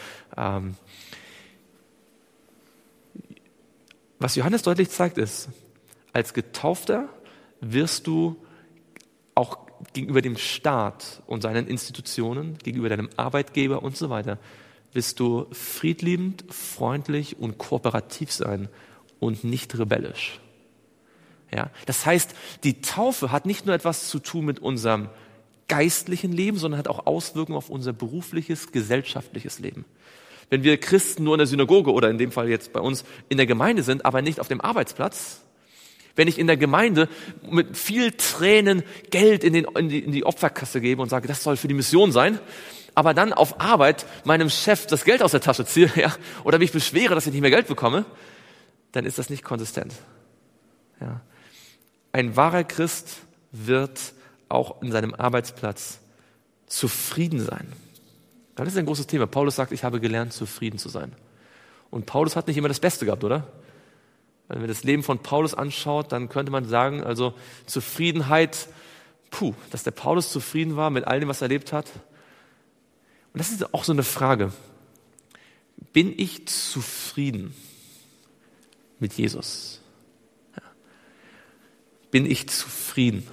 was Johannes deutlich zeigt ist, als Getaufter wirst du auch gegenüber dem Staat und seinen Institutionen, gegenüber deinem Arbeitgeber und so weiter, wirst du friedliebend, freundlich und kooperativ sein und nicht rebellisch. Ja? Das heißt, die Taufe hat nicht nur etwas zu tun mit unserem geistlichen Leben, sondern hat auch Auswirkungen auf unser berufliches, gesellschaftliches Leben. Wenn wir Christen nur in der Synagoge oder in dem Fall jetzt bei uns in der Gemeinde sind, aber nicht auf dem Arbeitsplatz, wenn ich in der Gemeinde mit viel Tränen Geld in die Opferkasse gebe und sage, das soll für die Mission sein, aber dann auf Arbeit meinem Chef das Geld aus der Tasche ziehe, ja, oder mich beschwere, dass ich nicht mehr Geld bekomme, dann ist das nicht konsistent. Ja. Ein wahrer Christ wird auch in seinem Arbeitsplatz zufrieden sein. Das ist ein großes Thema. Paulus sagt, ich habe gelernt, zufrieden zu sein. Und Paulus hat nicht immer das Beste gehabt, oder? Wenn man das Leben von Paulus anschaut, dann könnte man sagen, also Zufriedenheit, dass der Paulus zufrieden war mit all dem, was er erlebt hat. Und das ist auch so eine Frage. Bin ich zufrieden mit Jesus? Ja. Bin ich zufrieden?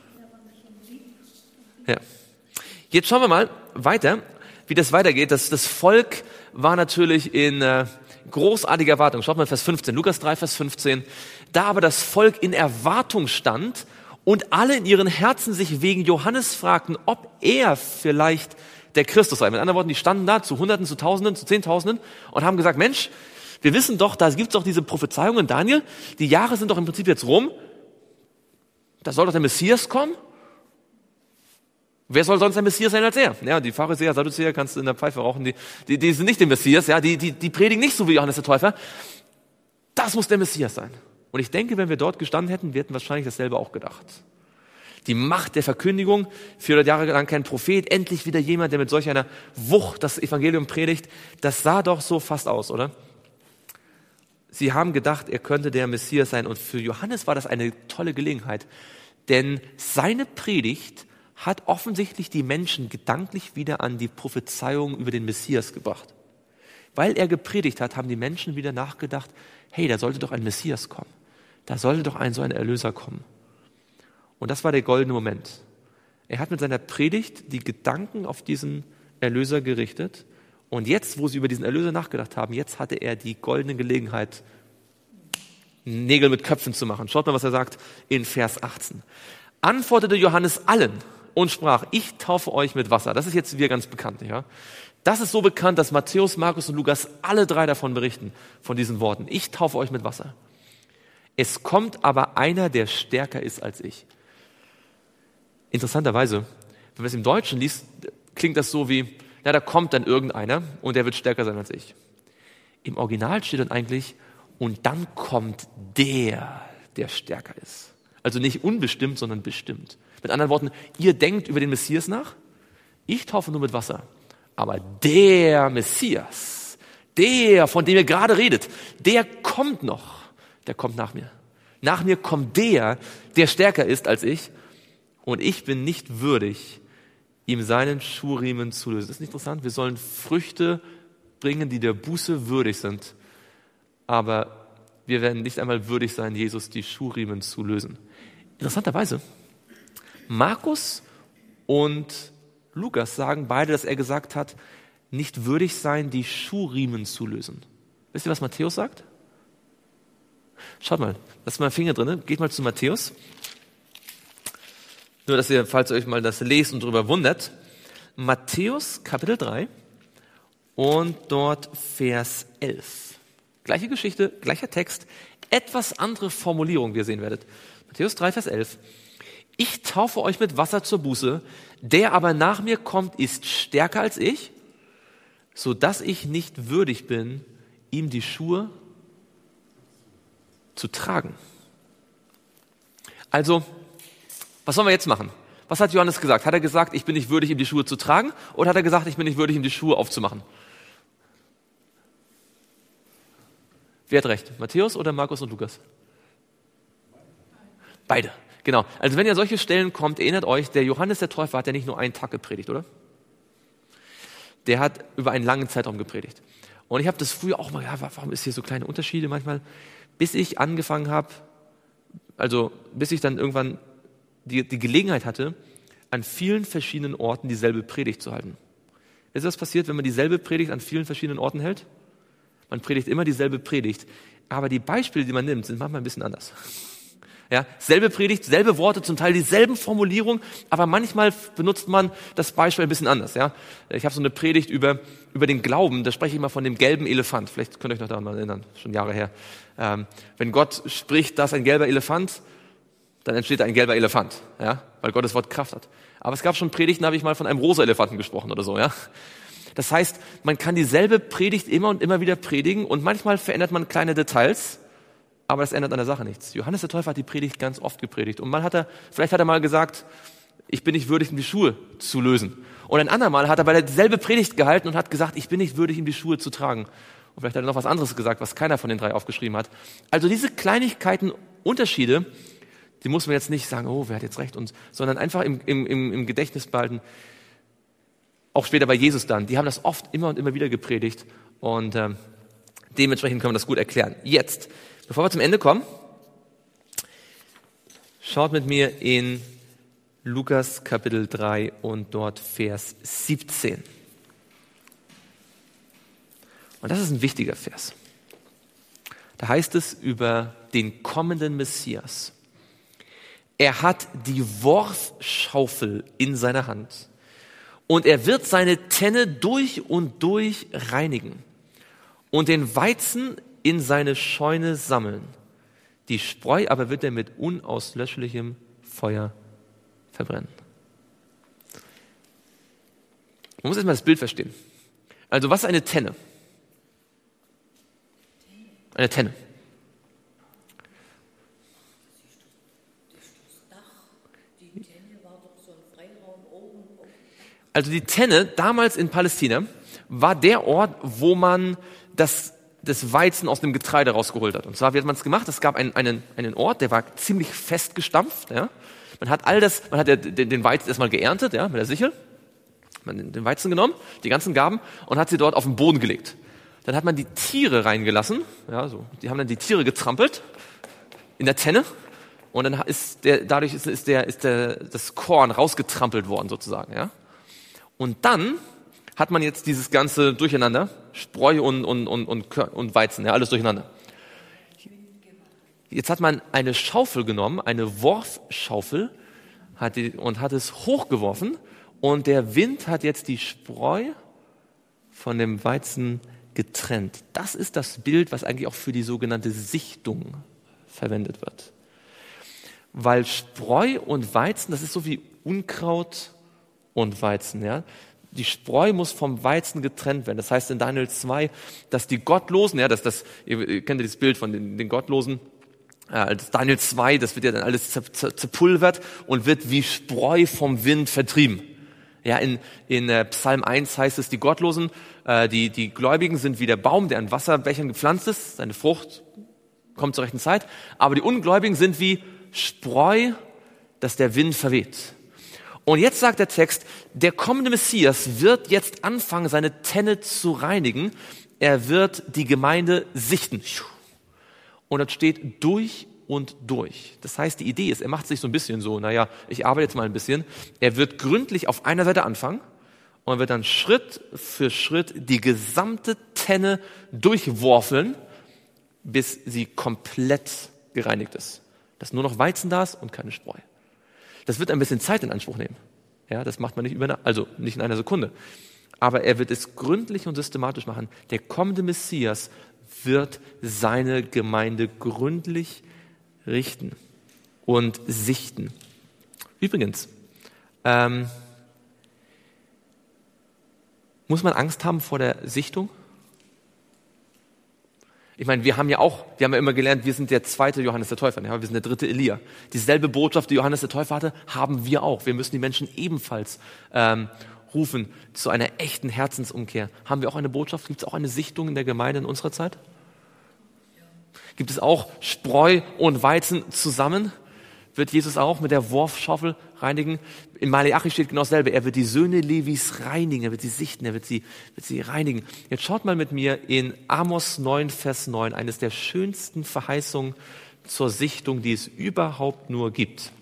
Ja. Jetzt schauen wir mal weiter, wie das weitergeht. Das Volk war natürlich in großartiger Erwartung. Schaut mal Vers 15, Lukas 3, Vers 15. Da aber das Volk in Erwartung stand und alle in ihren Herzen sich wegen Johannes fragten, ob er vielleicht der Christus sei. Mit anderen Worten, die standen da zu Hunderten, zu Tausenden, zu Zehntausenden und haben gesagt, Mensch, wir wissen doch, da gibt es doch diese Prophezeiungen, Daniel, die Jahre sind doch im Prinzip jetzt rum, da soll doch der Messias kommen. Wer soll sonst der Messias sein als er? Ja, die Pharisäer, Sadduzäer, kannst du in der Pfeife rauchen, die sind nicht der Messias, ja, die predigen nicht so wie Johannes der Täufer. Das muss der Messias sein. Und ich denke, wenn wir dort gestanden hätten, wir hätten wahrscheinlich dasselbe auch gedacht. Die Macht der Verkündigung, 400 Jahre lang kein Prophet, endlich wieder jemand, der mit solch einer Wucht das Evangelium predigt, das sah doch so fast aus, oder? Sie haben gedacht, er könnte der Messias sein. Und für Johannes war das eine tolle Gelegenheit, denn seine Predigt hat offensichtlich die Menschen gedanklich wieder an die Prophezeiung über den Messias gebracht. Weil er gepredigt hat, haben die Menschen wieder nachgedacht, hey, da sollte doch ein Messias kommen. Da sollte doch so ein Erlöser kommen. Und das war der goldene Moment. Er hat mit seiner Predigt die Gedanken auf diesen Erlöser gerichtet. Und jetzt, wo sie über diesen Erlöser nachgedacht haben, jetzt hatte er die goldene Gelegenheit, Nägel mit Köpfen zu machen. Schaut mal, was er sagt in Vers 18. Antwortete Johannes allen und sprach, ich taufe euch mit Wasser. Das ist jetzt wieder ganz bekannt, ja? Das ist so bekannt, dass Matthäus, Markus und Lukas alle drei davon berichten, von diesen Worten. Ich taufe euch mit Wasser. Es kommt aber einer, der stärker ist als ich. Interessanterweise, wenn man es im Deutschen liest, klingt das so wie, da kommt dann irgendeiner und der wird stärker sein als ich. Im Original steht dann eigentlich, und dann kommt der stärker ist. Also nicht unbestimmt, sondern bestimmt. Mit anderen Worten, ihr denkt über den Messias nach, ich taufe nur mit Wasser. Aber der Messias, der, von dem ihr gerade redet, der kommt noch, der kommt nach mir. Nach mir kommt der stärker ist als ich. Und ich bin nicht würdig, ihm seinen Schuhriemen zu lösen. Das ist nicht interessant. Wir sollen Früchte bringen, die der Buße würdig sind. Aber wir werden nicht einmal würdig sein, Jesus die Schuhriemen zu lösen. Interessanterweise, Markus und Lukas sagen beide, dass er gesagt hat, nicht würdig sein, die Schuhriemen zu lösen. Wisst ihr, was Matthäus sagt? Schaut mal, lasst mal Finger drin, geht mal zu Matthäus. Nur, dass ihr, falls ihr euch mal das lest und darüber wundert, Matthäus Kapitel 3 und dort Vers 11. Gleiche Geschichte, gleicher Text, etwas andere Formulierung, wie ihr sehen werdet. Matthäus 3, Vers 11. Ich taufe euch mit Wasser zur Buße, der aber nach mir kommt, ist stärker als ich, so dass ich nicht würdig bin, ihm die Schuhe zu tragen. Also, was sollen wir jetzt machen? Was hat Johannes gesagt? Hat er gesagt, ich bin nicht würdig, ihm die Schuhe zu tragen? Oder hat er gesagt, ich bin nicht würdig, ihm die Schuhe aufzumachen? Wer hat recht? Matthäus oder Markus und Lukas? Beide, genau. Also wenn ihr solche Stellen kommt, erinnert euch, der Johannes der Täufer hat ja nicht nur einen Tag gepredigt, oder? Der hat über einen langen Zeitraum gepredigt. Und ich habe das früher auch mal, ja, warum ist hier so kleine Unterschiede manchmal? Bis ich angefangen habe, also bis ich dann irgendwann die Gelegenheit hatte, an vielen verschiedenen Orten dieselbe Predigt zu halten. Ist das passiert, wenn man dieselbe Predigt an vielen verschiedenen Orten hält? Man predigt immer dieselbe Predigt, aber die Beispiele, die man nimmt, sind manchmal ein bisschen anders. Ja, selbe Predigt, selbe Worte, zum Teil dieselben Formulierungen, aber manchmal benutzt man das Beispiel ein bisschen anders. Ja, ich habe so eine Predigt über den Glauben, da spreche ich mal von dem gelben Elefant. Vielleicht könnt ihr euch noch daran mal erinnern, schon Jahre her. Wenn Gott spricht, dass ein gelber Elefant, dann entsteht ein gelber Elefant, ja, weil Gottes Wort Kraft hat. Aber es gab schon Predigten, da habe ich mal von einem rosa Elefanten gesprochen oder so, ja. Das heißt, man kann dieselbe Predigt immer und immer wieder predigen und manchmal verändert man kleine Details, aber das ändert an der Sache nichts. Johannes der Täufer hat die Predigt ganz oft gepredigt und vielleicht hat er mal gesagt, ich bin nicht würdig, ihm die Schuhe zu lösen. Und ein andermal hat er bei derselbe Predigt gehalten und hat gesagt, ich bin nicht würdig, ihm die Schuhe zu tragen. Und vielleicht hat er noch was anderes gesagt, was keiner von den drei aufgeschrieben hat. Also diese Kleinigkeiten, Unterschiede, die muss man jetzt nicht sagen, oh, wer hat jetzt recht, sondern einfach im Gedächtnis behalten. Auch später bei Jesus dann. Die haben das oft immer und immer wieder gepredigt und dementsprechend können wir das gut erklären. Jetzt, bevor wir zum Ende kommen, schaut mit mir in Lukas Kapitel 3 und dort Vers 17. Und das ist ein wichtiger Vers. Da heißt es über den kommenden Messias. Er hat die Worfschaufel in seiner Hand und er wird seine Tenne durch und durch reinigen und den Weizen in seine Scheune sammeln. Die Spreu aber wird er mit unauslöschlichem Feuer verbrennen. Man muss erstmal das Bild verstehen. Also was ist eine Tenne? Eine Tenne. Also die Tenne damals in Palästina war der Ort, wo man das Weizen aus dem Getreide rausgeholt hat. Und zwar, wie hat man es gemacht? Es gab einen Ort, der war ziemlich festgestampft. Ja? Man hat den Weizen erstmal geerntet, ja, mit der Sichel. Man hat den Weizen genommen, die ganzen Garben, und hat sie dort auf den Boden gelegt. Dann hat man die Tiere reingelassen, ja, so. Die haben dann die Tiere getrampelt in der Tenne. Und dann ist das Korn rausgetrampelt worden sozusagen, ja. Und dann hat man jetzt dieses ganze Durcheinander, Spreu und Weizen, ja, alles durcheinander. Jetzt hat man eine Schaufel genommen, eine Worfschaufel, und hat es hochgeworfen und der Wind hat jetzt die Spreu von dem Weizen getrennt. Das ist das Bild, was eigentlich auch für die sogenannte Sichtung verwendet wird. Weil Spreu und Weizen, das ist so wie Unkraut und Weizen, ja. Die Spreu muss vom Weizen getrennt werden. Das heißt in Daniel 2, dass die Gottlosen, ja, ihr kennt ja dieses Bild von den Gottlosen, Daniel 2, das wird ja dann alles zerpulvert und wird wie Spreu vom Wind vertrieben. Ja, in Psalm 1 heißt es, die Gottlosen, die Gläubigen sind wie der Baum, der an Wasserbechern gepflanzt ist, seine Frucht kommt zur rechten Zeit, aber die Ungläubigen sind wie Spreu, das der Wind verweht. Und jetzt sagt der Text, der kommende Messias wird jetzt anfangen, seine Tenne zu reinigen. Er wird die Gemeinde sichten. Und das steht durch und durch. Das heißt, die Idee ist, er macht sich so ein bisschen so, ich arbeite jetzt mal ein bisschen. Er wird gründlich auf einer Seite anfangen und wird dann Schritt für Schritt die gesamte Tenne durchworfeln, bis sie komplett gereinigt ist. Dass nur noch Weizen da ist und keine Spreu. Das wird ein bisschen Zeit in Anspruch nehmen. Ja, das macht man nicht nicht in einer Sekunde. Aber er wird es gründlich und systematisch machen. Der kommende Messias wird seine Gemeinde gründlich richten und sichten. Übrigens, muss man Angst haben vor der Sichtung? Ich meine, wir haben ja immer gelernt, wir sind der zweite Johannes der Täufer, ja, wir sind der dritte Elia. Dieselbe Botschaft, die Johannes der Täufer hatte, haben wir auch. Wir müssen die Menschen ebenfalls rufen zu einer echten Herzensumkehr. Haben wir auch eine Botschaft? Gibt es auch eine Sichtung in der Gemeinde in unserer Zeit? Gibt es auch Spreu und Weizen zusammen? Wird Jesus auch mit der Wurfschaufel reinigen? In Maleachi steht genau dasselbe. Er wird die Söhne Levis reinigen, er wird sie sichten, er wird sie reinigen. Jetzt schaut mal mit mir in Amos 9, Vers 9, eines der schönsten Verheißungen zur Sichtung, die es überhaupt nur gibt.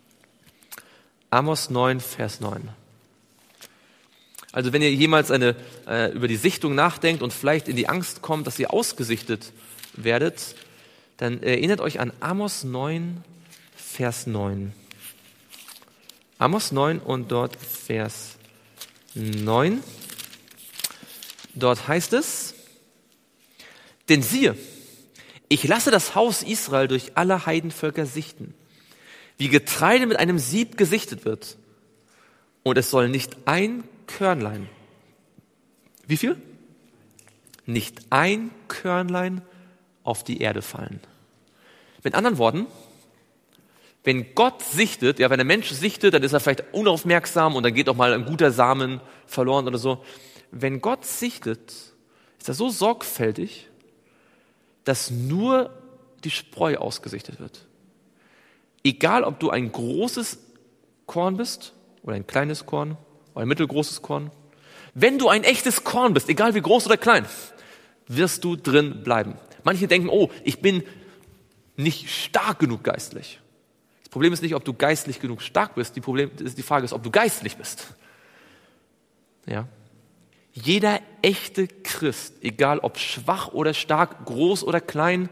Amos 9, Vers 9. Also wenn ihr jemals über die Sichtung nachdenkt und vielleicht in die Angst kommt, dass ihr ausgesichtet werdet, dann erinnert euch an Amos 9, Vers 9. Amos 9 und dort Vers 9. Dort heißt es, denn siehe, ich lasse das Haus Israel durch alle Heidenvölker sichten, wie Getreide mit einem Sieb gesichtet wird. Und es soll nicht ein Körnlein, wie viel? Nicht ein Körnlein auf die Erde fallen. Mit anderen Worten, wenn Gott sichtet, ja, wenn ein Mensch sichtet, dann ist er vielleicht unaufmerksam und dann geht auch mal ein guter Samen verloren oder so. Wenn Gott sichtet, ist er so sorgfältig, dass nur die Spreu ausgesichtet wird. Egal, ob du ein großes Korn bist oder ein kleines Korn oder ein mittelgroßes Korn. Wenn du ein echtes Korn bist, egal wie groß oder klein, wirst du drin bleiben. Manche denken, oh, ich bin nicht stark genug geistlich. Das Problem ist nicht, ob du geistlich genug stark bist. Die Frage ist, ob du geistlich bist. Ja. Jeder echte Christ, egal ob schwach oder stark, groß oder klein,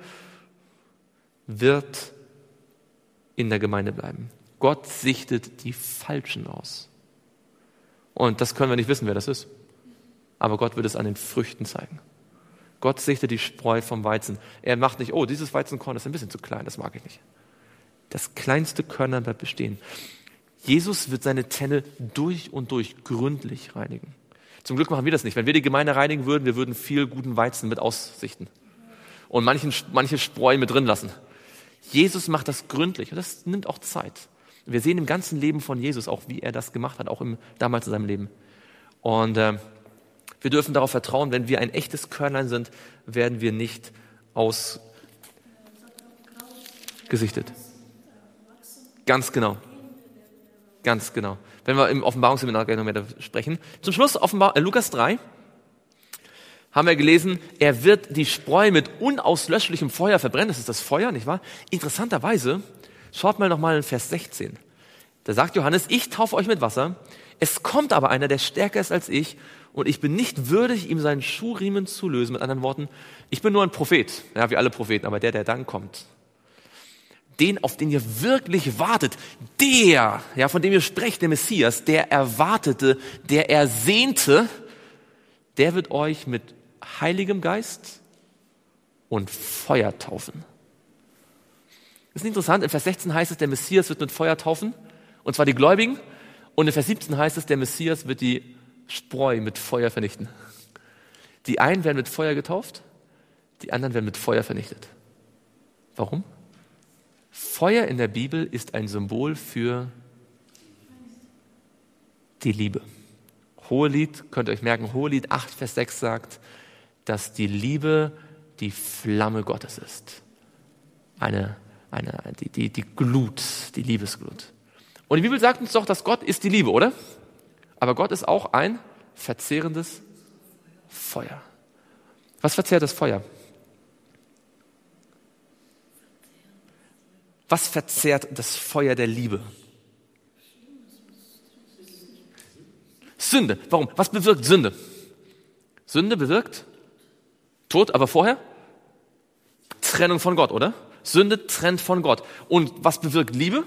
wird in der Gemeinde bleiben. Gott sichtet die Falschen aus. Und das können wir nicht wissen, wer das ist. Aber Gott wird es an den Früchten zeigen. Gott sichtet die Spreu vom Weizen. Er macht nicht, oh, dieses Weizenkorn ist ein bisschen zu klein, das mag ich nicht. Das kleinste Körner bleibt bestehen. Jesus wird seine Tenne durch und durch gründlich reinigen. Zum Glück machen wir das nicht. Wenn wir die Gemeinde reinigen würden, wir würden viel guten Weizen mit aussichten. Und manche Spreu mit drin lassen. Jesus macht das gründlich und das nimmt auch Zeit. Wir sehen im ganzen Leben von Jesus auch, wie er das gemacht hat, auch damals in seinem Leben. Und wir dürfen darauf vertrauen, wenn wir ein echtes Körnlein sind, werden wir nicht ausgesichtet. Ganz genau. Ganz genau. Wenn wir im Offenbarungsseminar gleich noch mehr darüber sprechen. Zum Schluss Lukas 3 haben wir gelesen, er wird die Spreu mit unauslöschlichem Feuer verbrennen. Das ist das Feuer, nicht wahr? Interessanterweise, schaut mal nochmal in Vers 16. Da sagt Johannes, ich taufe euch mit Wasser. Es kommt aber einer, der stärker ist als ich, und ich bin nicht würdig, ihm seinen Schuhriemen zu lösen. Mit anderen Worten, ich bin nur ein Prophet, ja, wie alle Propheten, aber der dann kommt. Den, auf den ihr wirklich wartet, der, ja, von dem ihr sprecht, der Messias, der Erwartete, der Ersehnte, der wird euch mit Heiligem Geist und Feuer taufen. Das ist interessant, in Vers 16 heißt es, der Messias wird mit Feuer taufen, und zwar die Gläubigen, und in Vers 17 heißt es, der Messias wird die Spreu mit Feuer vernichten. Die einen werden mit Feuer getauft, die anderen werden mit Feuer vernichtet. Warum? Feuer in der Bibel ist ein Symbol für die Liebe. Hohelied, könnt ihr euch merken, Hohelied 8, Vers 6 sagt, dass die Liebe die Flamme Gottes ist. Die Glut, die Liebesglut. Und die Bibel sagt uns doch, dass Gott ist die Liebe, oder? Aber Gott ist auch ein verzehrendes Feuer. Was verzehrt das Feuer? Was verzehrt das Feuer der Liebe? Sünde. Warum? Was bewirkt Sünde? Sünde bewirkt Tod, aber vorher? Trennung von Gott, oder? Sünde trennt von Gott. Und was bewirkt Liebe?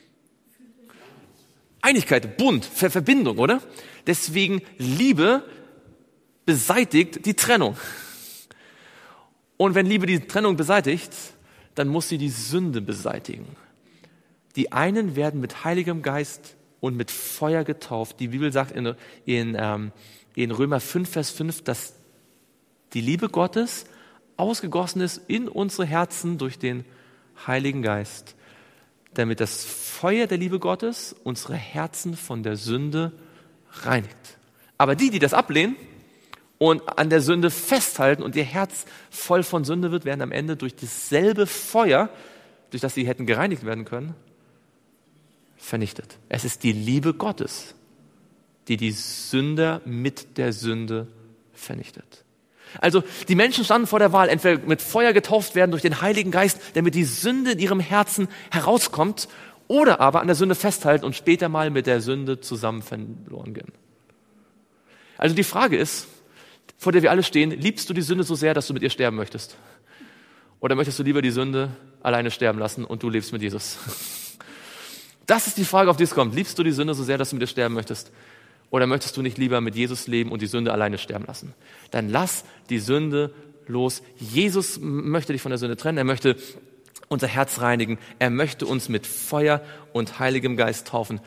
Einigkeit, Bund, Verbindung, oder? Deswegen Liebe beseitigt die Trennung. Und wenn Liebe die Trennung beseitigt, dann muss sie die Sünde beseitigen. Die einen werden mit Heiligem Geist und mit Feuer getauft. Die Bibel sagt in Römer 5, Vers 5, dass die Liebe Gottes ausgegossen ist in unsere Herzen durch den Heiligen Geist, damit das Feuer der Liebe Gottes unsere Herzen von der Sünde reinigt. Aber die das ablehnen und an der Sünde festhalten und ihr Herz voll von Sünde wird, werden am Ende durch dasselbe Feuer, durch das sie hätten gereinigt werden können, vernichtet. Es ist die Liebe Gottes, die die Sünder mit der Sünde vernichtet. Also die Menschen standen vor der Wahl, entweder mit Feuer getauft werden durch den Heiligen Geist, damit die Sünde in ihrem Herzen herauskommt, oder aber an der Sünde festhalten und später mal mit der Sünde zusammen verloren gehen. Also die Frage ist, vor der wir alle stehen, liebst du die Sünde so sehr, dass du mit ihr sterben möchtest? Oder möchtest du lieber die Sünde alleine sterben lassen und du lebst mit Jesus? Das ist die Frage, auf die es kommt. Liebst du die Sünde so sehr, dass du mit ihr sterben möchtest? Oder möchtest du nicht lieber mit Jesus leben und die Sünde alleine sterben lassen? Dann lass die Sünde los. Jesus möchte dich von der Sünde trennen. Er möchte unser Herz reinigen. Er möchte uns mit Feuer und Heiligem Geist taufen.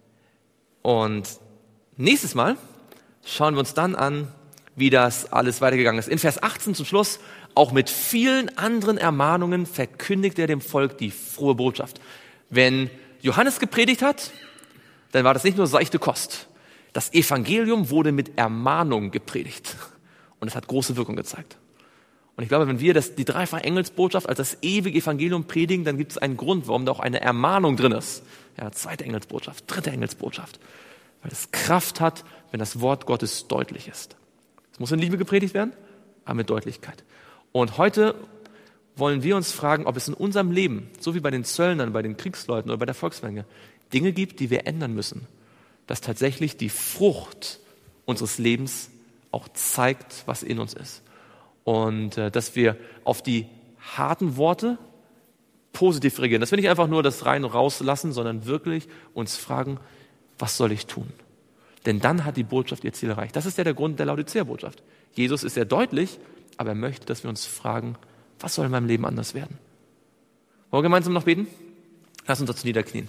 Und nächstes Mal schauen wir uns dann an, wie das alles weitergegangen ist. In Vers 18 zum Schluss, auch mit vielen anderen Ermahnungen verkündigt er dem Volk die frohe Botschaft. Wenn Johannes gepredigt hat, dann war das nicht nur seichte Kost. Das Evangelium wurde mit Ermahnung gepredigt. Und es hat große Wirkung gezeigt. Und ich glaube, wenn wir die dreifache Engelsbotschaft als das ewige Evangelium predigen, dann gibt es einen Grund, warum da auch eine Ermahnung drin ist. Ja, zweite Engelsbotschaft, dritte Engelsbotschaft. Weil es Kraft hat, wenn das Wort Gottes deutlich ist. Es muss in Liebe gepredigt werden, aber mit Deutlichkeit. Und heute wollen wir uns fragen, ob es in unserem Leben, so wie bei den Zöllnern, bei den Kriegsleuten oder bei der Volksmenge, Dinge gibt, die wir ändern müssen, dass tatsächlich die Frucht unseres Lebens auch zeigt, was in uns ist. Und dass wir auf die harten Worte positiv reagieren. Dass wir nicht einfach nur das rein und rauslassen, sondern wirklich uns fragen, was soll ich tun? Denn dann hat die Botschaft ihr Ziel erreicht. Das ist ja der Grund der Laodicea-Botschaft. Jesus ist sehr deutlich, aber er möchte, dass wir uns fragen, was soll in meinem Leben anders werden? Wollen wir gemeinsam noch beten? Lass uns dazu niederknien.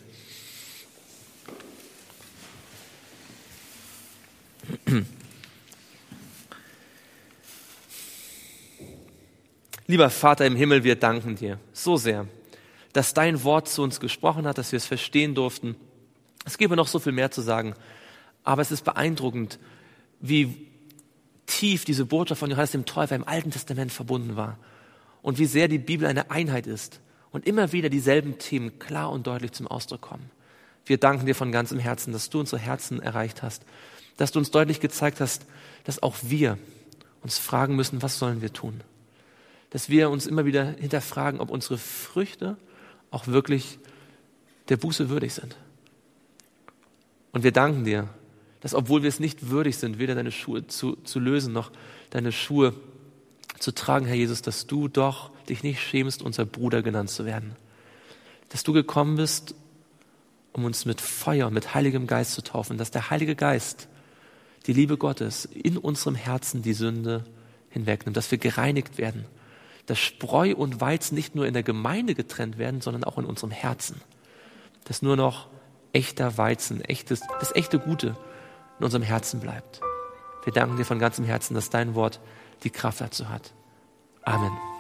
Lieber Vater im Himmel, wir danken dir so sehr, dass dein Wort zu uns gesprochen hat, dass wir es verstehen durften. Es gäbe noch so viel mehr zu sagen, aber es ist beeindruckend, wie tief diese Botschaft von Johannes dem Täufer im Alten Testament verbunden war und wie sehr die Bibel eine Einheit ist und immer wieder dieselben Themen klar und deutlich zum Ausdruck kommen. Wir danken dir von ganzem Herzen, dass du unsere Herzen erreicht hast, dass du uns deutlich gezeigt hast, dass auch wir uns fragen müssen, was sollen wir tun? Dass wir uns immer wieder hinterfragen, ob unsere Früchte auch wirklich der Buße würdig sind. Und wir danken dir, dass obwohl wir es nicht würdig sind, weder deine Schuhe zu lösen, noch deine Schuhe zu tragen, Herr Jesus, dass du doch dich nicht schämst, unser Bruder genannt zu werden. Dass du gekommen bist, um uns mit Feuer, mit Heiligem Geist zu taufen, dass der Heilige Geist, die Liebe Gottes, in unserem Herzen die Sünde hinwegnimmt, dass wir gereinigt werden, dass Spreu und Weizen nicht nur in der Gemeinde getrennt werden, sondern auch in unserem Herzen. Dass nur noch echter Weizen, das echte Gute in unserem Herzen bleibt. Wir danken dir von ganzem Herzen, dass dein Wort die Kraft dazu hat. Amen.